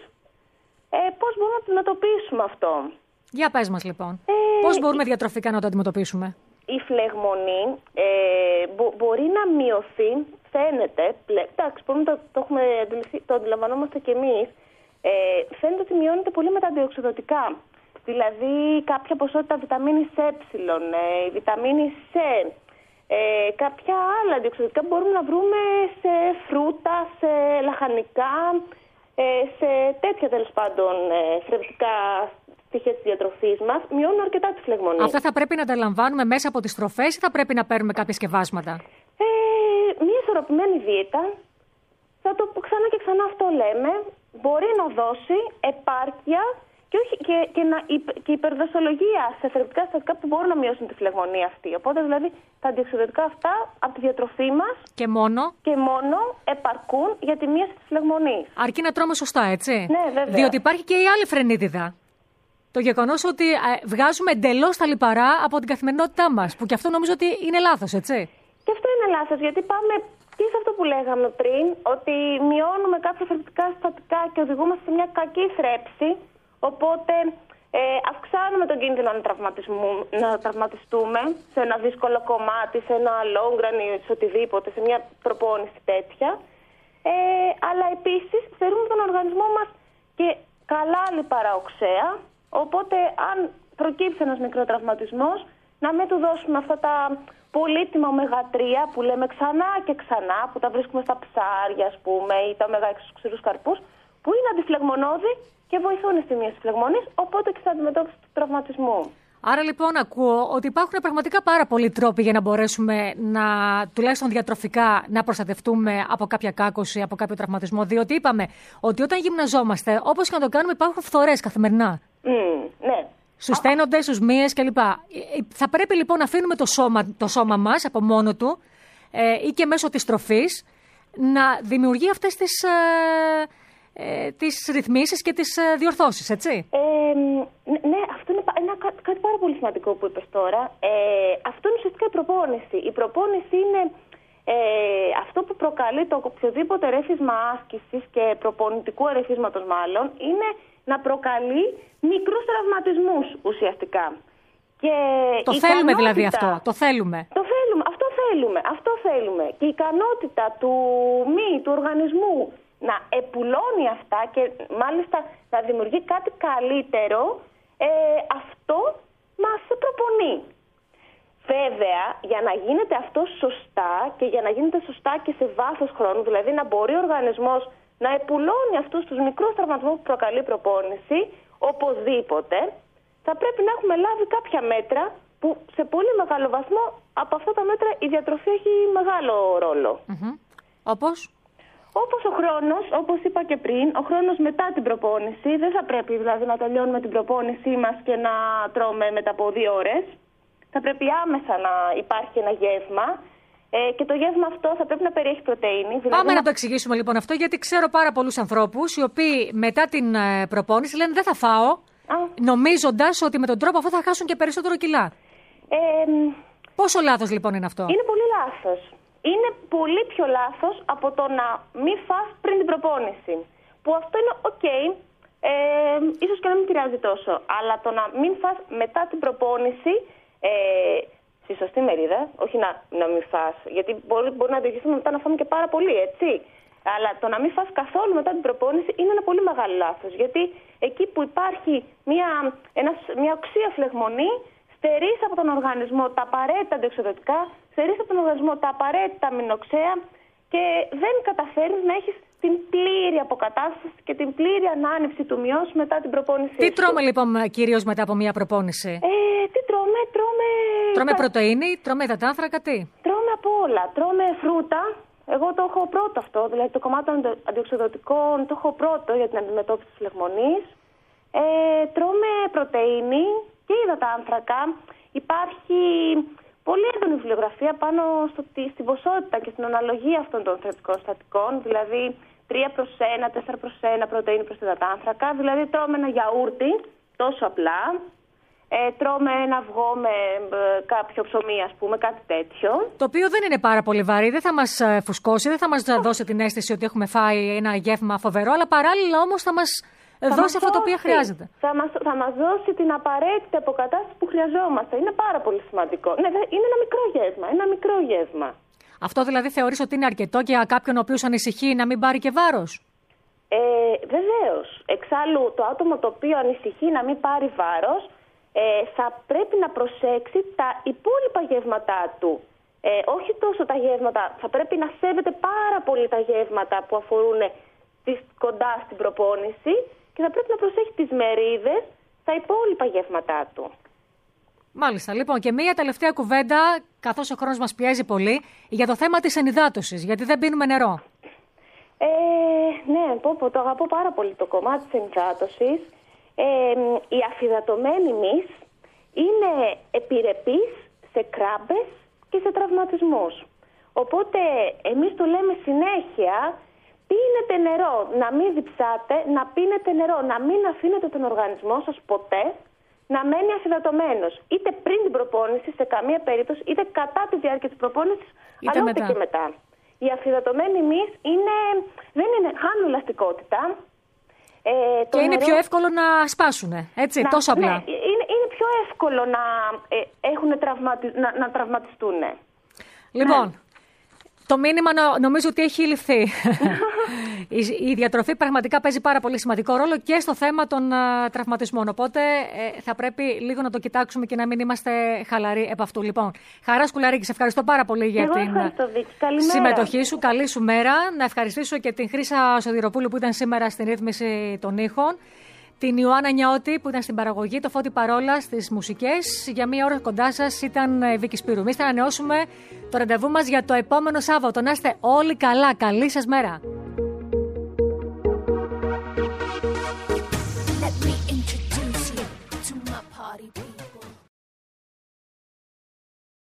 ε, πώς μπορούμε να αντιμετωπίσουμε αυτό? Για πες μας λοιπόν. Ε, πώς μπορούμε η... διατροφικά να το αντιμετωπίσουμε? Η φλεγμονή ε, μπο, μπορεί να μειωθεί, φαίνεται, εντάξει, μπορούμε το, το, έχουμε αντιληφθεί, το αντιλαμβανόμαστε κι εμείς, ε, φαίνεται ότι μειώνεται πολύ με τα αντιοξυδοτικά. Δηλαδή κάποια ποσότητα βιταμίνης Ε, ε, βιταμίνης C, ε, κάποια άλλα αντιοξυδοτικά μπορούμε να βρούμε σε φρούτα, σε λαχανικά, ε, σε τέτοια τέλος πάντων ε, θρεπτικά στοιχεία της διατροφής μας, μειώνουν αρκετά τη φλεγμονή. Αυτά θα πρέπει να τα λαμβάνουμε μέσα από τις τροφές ή θα πρέπει να παίρνουμε κάποια σκευάσματα? Ε, μια ισορροπημένη δίαιτα, θα το πω ξανά και ξανά αυτό λέμε, μπορεί να δώσει επάρκεια και, όχι, και, και, να, και υπερδοσολογία σε θρεπτικά συστατικά που μπορούν να μειώσουν τη φλεγμονή αυτή. Οπότε δηλαδή τα αντιοξυδοτικά αυτά από τη διατροφή μας και μόνο, και μόνο επαρκούν για τη μείωση της φλεγμονής. Αρκεί να τρώμε σωστά, έτσι. Ναι, βέβαια. Διότι υπάρχει και η άλλη φρενίτιδα. Το γεγονός ότι ε, βγάζουμε εντελώς τα λιπαρά από την καθημερινότητά μας. Που και αυτό νομίζω ότι είναι λάθος, έτσι. Και αυτό είναι λάθος, γιατί πάμε και σε αυτό που λέγαμε πριν, ότι μειώνουμε κάποια θρεπτικά συστατικά και οδηγούμαστε σε μια κακή θρέψη. Οπότε ε, αυξάνουμε τον κίνδυνο να, να τραυματιστούμε σε ένα δύσκολο κομμάτι, σε ένα long run ή σε οτιδήποτε, σε μια προπόνηση τέτοια. Ε, αλλά επίσης στερούμε τον οργανισμό μας και καλά λιπαρά οξέα. Οπότε αν προκύψει ένας μικρό τραυματισμός, να μην του δώσουμε αυτά τα πολύτιμα ωμέγα τρία που λέμε ξανά και ξανά, που τα βρίσκουμε στα ψάρια, ας πούμε, ή τα ωμέγα έξι στους ξηρούς καρπούς, που είναι αντιφλεγμονώδη και βοηθούν στη μείωση της φλεγμονής, οπότε και στην αντιμετώπιση του τραυματισμού. Άρα λοιπόν ακούω ότι υπάρχουν πραγματικά πάρα πολλοί τρόποι για να μπορέσουμε να, τουλάχιστον διατροφικά, να προστατευτούμε από κάποια κάκωση, από κάποιο τραυματισμό. Διότι είπαμε ότι όταν γυμναζόμαστε, όπως και να το κάνουμε, υπάρχουν φθορές καθημερινά. Mm, ναι. Στους στένοντες, στους μύες κλπ. Θα πρέπει λοιπόν να αφήνουμε το σώμα, το σώμα μας από μόνο του ε, ή και μέσω της τροφής να δημιουργεί αυτές τις... Ε, Ε, τις ρυθμίσεις και τις ε, διορθώσεις, έτσι. Ε, ναι, αυτό είναι ένα, κά, κάτι πάρα πολύ σημαντικό που είπες τώρα. Ε, αυτό είναι ουσιαστικά η προπόνηση. Η προπόνηση είναι ε, αυτό που προκαλεί το οποιοδήποτε ρέφισμα άσκησης και προπονητικού ερεθίσματος μάλλον, είναι να προκαλεί μικρούς τραυματισμούς ουσιαστικά. Και το θέλουμε δηλαδή αυτό, το θέλουμε. Το θέλουμε, αυτό θέλουμε, αυτό θέλουμε. Και η ικανότητα του μη, του οργανισμού, να επουλώνει αυτά και μάλιστα να δημιουργεί κάτι καλύτερο, ε, αυτό μας προπονεί. Βέβαια, για να γίνεται αυτό σωστά και για να γίνεται σωστά και σε βάθος χρόνου, δηλαδή να μπορεί ο οργανισμός να επουλώνει αυτούς τους μικρούς τραυματισμούς που προκαλεί προπόνηση, οπωσδήποτε θα πρέπει να έχουμε λάβει κάποια μέτρα που σε πολύ μεγάλο βαθμό από αυτά τα μέτρα η διατροφή έχει μεγάλο ρόλο. Mm-hmm. Όπως? Όπως ο χρόνος, όπως είπα και πριν, ο χρόνος μετά την προπόνηση, δεν θα πρέπει δηλαδή να τελειώνουμε την προπόνησή μας και να τρώμε μετά από δύο ώρες. Θα πρέπει άμεσα να υπάρχει ένα γεύμα ε, και το γεύμα αυτό θα πρέπει να περιέχει πρωτεΐνη. Δηλαδή Πάμε να... να το εξηγήσουμε λοιπόν αυτό, γιατί ξέρω πάρα πολλούς ανθρώπους οι οποίοι μετά την ε, προπόνηση λένε δεν θα φάω, Α. νομίζοντας ότι με τον τρόπο αυτό θα χάσουν και περισσότερο κιλά. Ε, Πόσο λάθος λοιπόν είναι αυτό? Είναι πολύ λάθος. Είναι πολύ πιο λάθος από το να μην φας πριν την προπόνηση. Που αυτό είναι οκ, okay, ε, ίσως και να μην πειράζει τόσο. Αλλά το να μην φας μετά την προπόνηση, ε, στη σωστή μερίδα, όχι να, να μην φας, γιατί μπορεί, μπορεί να οδηγηθούμε μετά να φάμε και πάρα πολύ, έτσι. Αλλά το να μην φας καθόλου μετά την προπόνηση είναι ένα πολύ μεγάλο λάθος. Γιατί εκεί που υπάρχει μια, ένας, μια οξία φλεγμονή, στερείς από τον οργανισμό τα απαραίτητα αντιοξυδοτικά, στερείς από τον οργανισμό τα απαραίτητα αμινοξέα και δεν καταφέρεις να έχεις την πλήρη αποκατάσταση και την πλήρη ανάνυψη του μυός μετά την προπόνηση. Τι τρώμε λοιπόν κυρίως μετά από μια προπόνηση? Ε, τι τρώμε, τρώμε... Τρώμε πρωτεΐνη, τρώμε υδατάνθρακα, τι? Τρώμε από όλα. Τρώμε φρούτα. Εγώ το έχω πρώτο αυτό, δηλαδή το κομμάτι των αντιοξυδοτικών το έχω πρώτο για την αντιμετώπιση της φλεγμονής. Ε, τρώμε πρωτεΐνη και υδατάνθρακα. Υπάρχει πολύ έντονη βιβλιογραφία πάνω στο, στην ποσότητα και στην αναλογία αυτών των θρεπτικών συστατικών, δηλαδή τρία προς ένα, τέσσερα προς ένα πρωτεΐνη προς υδατάνθρακα. Δηλαδή τρώμε ένα γιαούρτι, τόσο απλά, ε, τρώμε ένα αυγό με ε, κάποιο ψωμί, ας πούμε, κάτι τέτοιο. Το οποίο δεν είναι πάρα πολύ βαρύ, δεν θα μας φουσκώσει, δεν θα μας δώσει την αίσθηση ότι έχουμε φάει ένα γεύμα φοβερό, αλλά παράλληλα όμως θα μας... Θα δώσει αυτό το οποίο χρειάζεται. Θα μας, θα μας δώσει την απαραίτητη αποκατάσταση που χρειαζόμαστε. Είναι πάρα πολύ σημαντικό. Ναι, είναι ένα μικρό γεύμα. Ένα μικρό γεύμα. Αυτό δηλαδή θεωρείς ότι είναι αρκετό για κάποιον ο οποίος ανησυχεί να μην πάρει και βάρος? Ε, βεβαίως. Εξάλλου το άτομο το οποίο ανησυχεί να μην πάρει βάρος ε, θα πρέπει να προσέξει τα υπόλοιπα γεύματά του. Ε, όχι τόσο τα γεύματα. Θα πρέπει να σέβεται πάρα πολύ τα γεύματα που αφορούν τις, κοντά στην προπόνηση. Και θα πρέπει να προσέχει τις μερίδες στα υπόλοιπα γεύματά του. Μάλιστα. Λοιπόν, και μία τελευταία κουβέντα, καθώς ο χρόνος μας πιέζει πολύ, για το θέμα της ενυδάτωσης, γιατί δεν πίνουμε νερό. Ε, ναι, πω, πω, το αγαπώ πάρα πολύ το κομμάτι της ενυδάτωσης. Ε, η αφυδατωμένη μυς είναι επιρρεπής σε κράμπες και σε τραυματισμούς. Οπότε εμείς το λέμε συνέχεια... Πίνετε νερό, να μην διψάτε, να πίνετε νερό, να μην αφήνετε τον οργανισμό σας ποτέ να μένει αφυδατωμένος. Είτε πριν την προπόνηση, σε καμία περίπτωση, είτε κατά τη διάρκεια της προπόνησης, είτε αλλά μετά. ούτε και μετά. Η αφυδατωμένη μυς είναι, δεν είναι, χάνουν ελαστικότητα. Ε, και είναι νερό, πιο εύκολο να σπάσουνε, έτσι, να, τόσο απλά. Ναι, είναι, είναι πιο εύκολο να, ε, έχουν τραυματι, να, να τραυματιστούν. Λοιπόν... Ναι. Το μήνυμα νομίζω ότι έχει ληφθεί. η, η διατροφή πραγματικά παίζει πάρα πολύ σημαντικό ρόλο και στο θέμα των α, τραυματισμών. Οπότε ε, θα πρέπει λίγο να το κοιτάξουμε και να μην είμαστε χαλαροί επ' αυτού. Λοιπόν, Χαρά Σκουλαρίκη, σε ευχαριστώ πάρα πολύ για Εγώ την ευχαριστώ, Βίκη. Καλημέρα. συμμετοχή σου. Καλή σου μέρα. Να ευχαριστήσω και την Χρύσα Σωτηροπούλου που ήταν σήμερα στην ρύθμιση των ήχων. Την Ιωάννα Νιώτη που ήταν στην παραγωγή, το Φώτη Παρόλα στις μουσικές. Για μία ώρα κοντά σας ήταν η Βίκη Σπύρου. Εμείς θα ανανεώσουμε το ραντεβού μας για το επόμενο Σάββατο. Να είστε όλοι καλά. Καλή σας μέρα. Let me introduce you to my party people.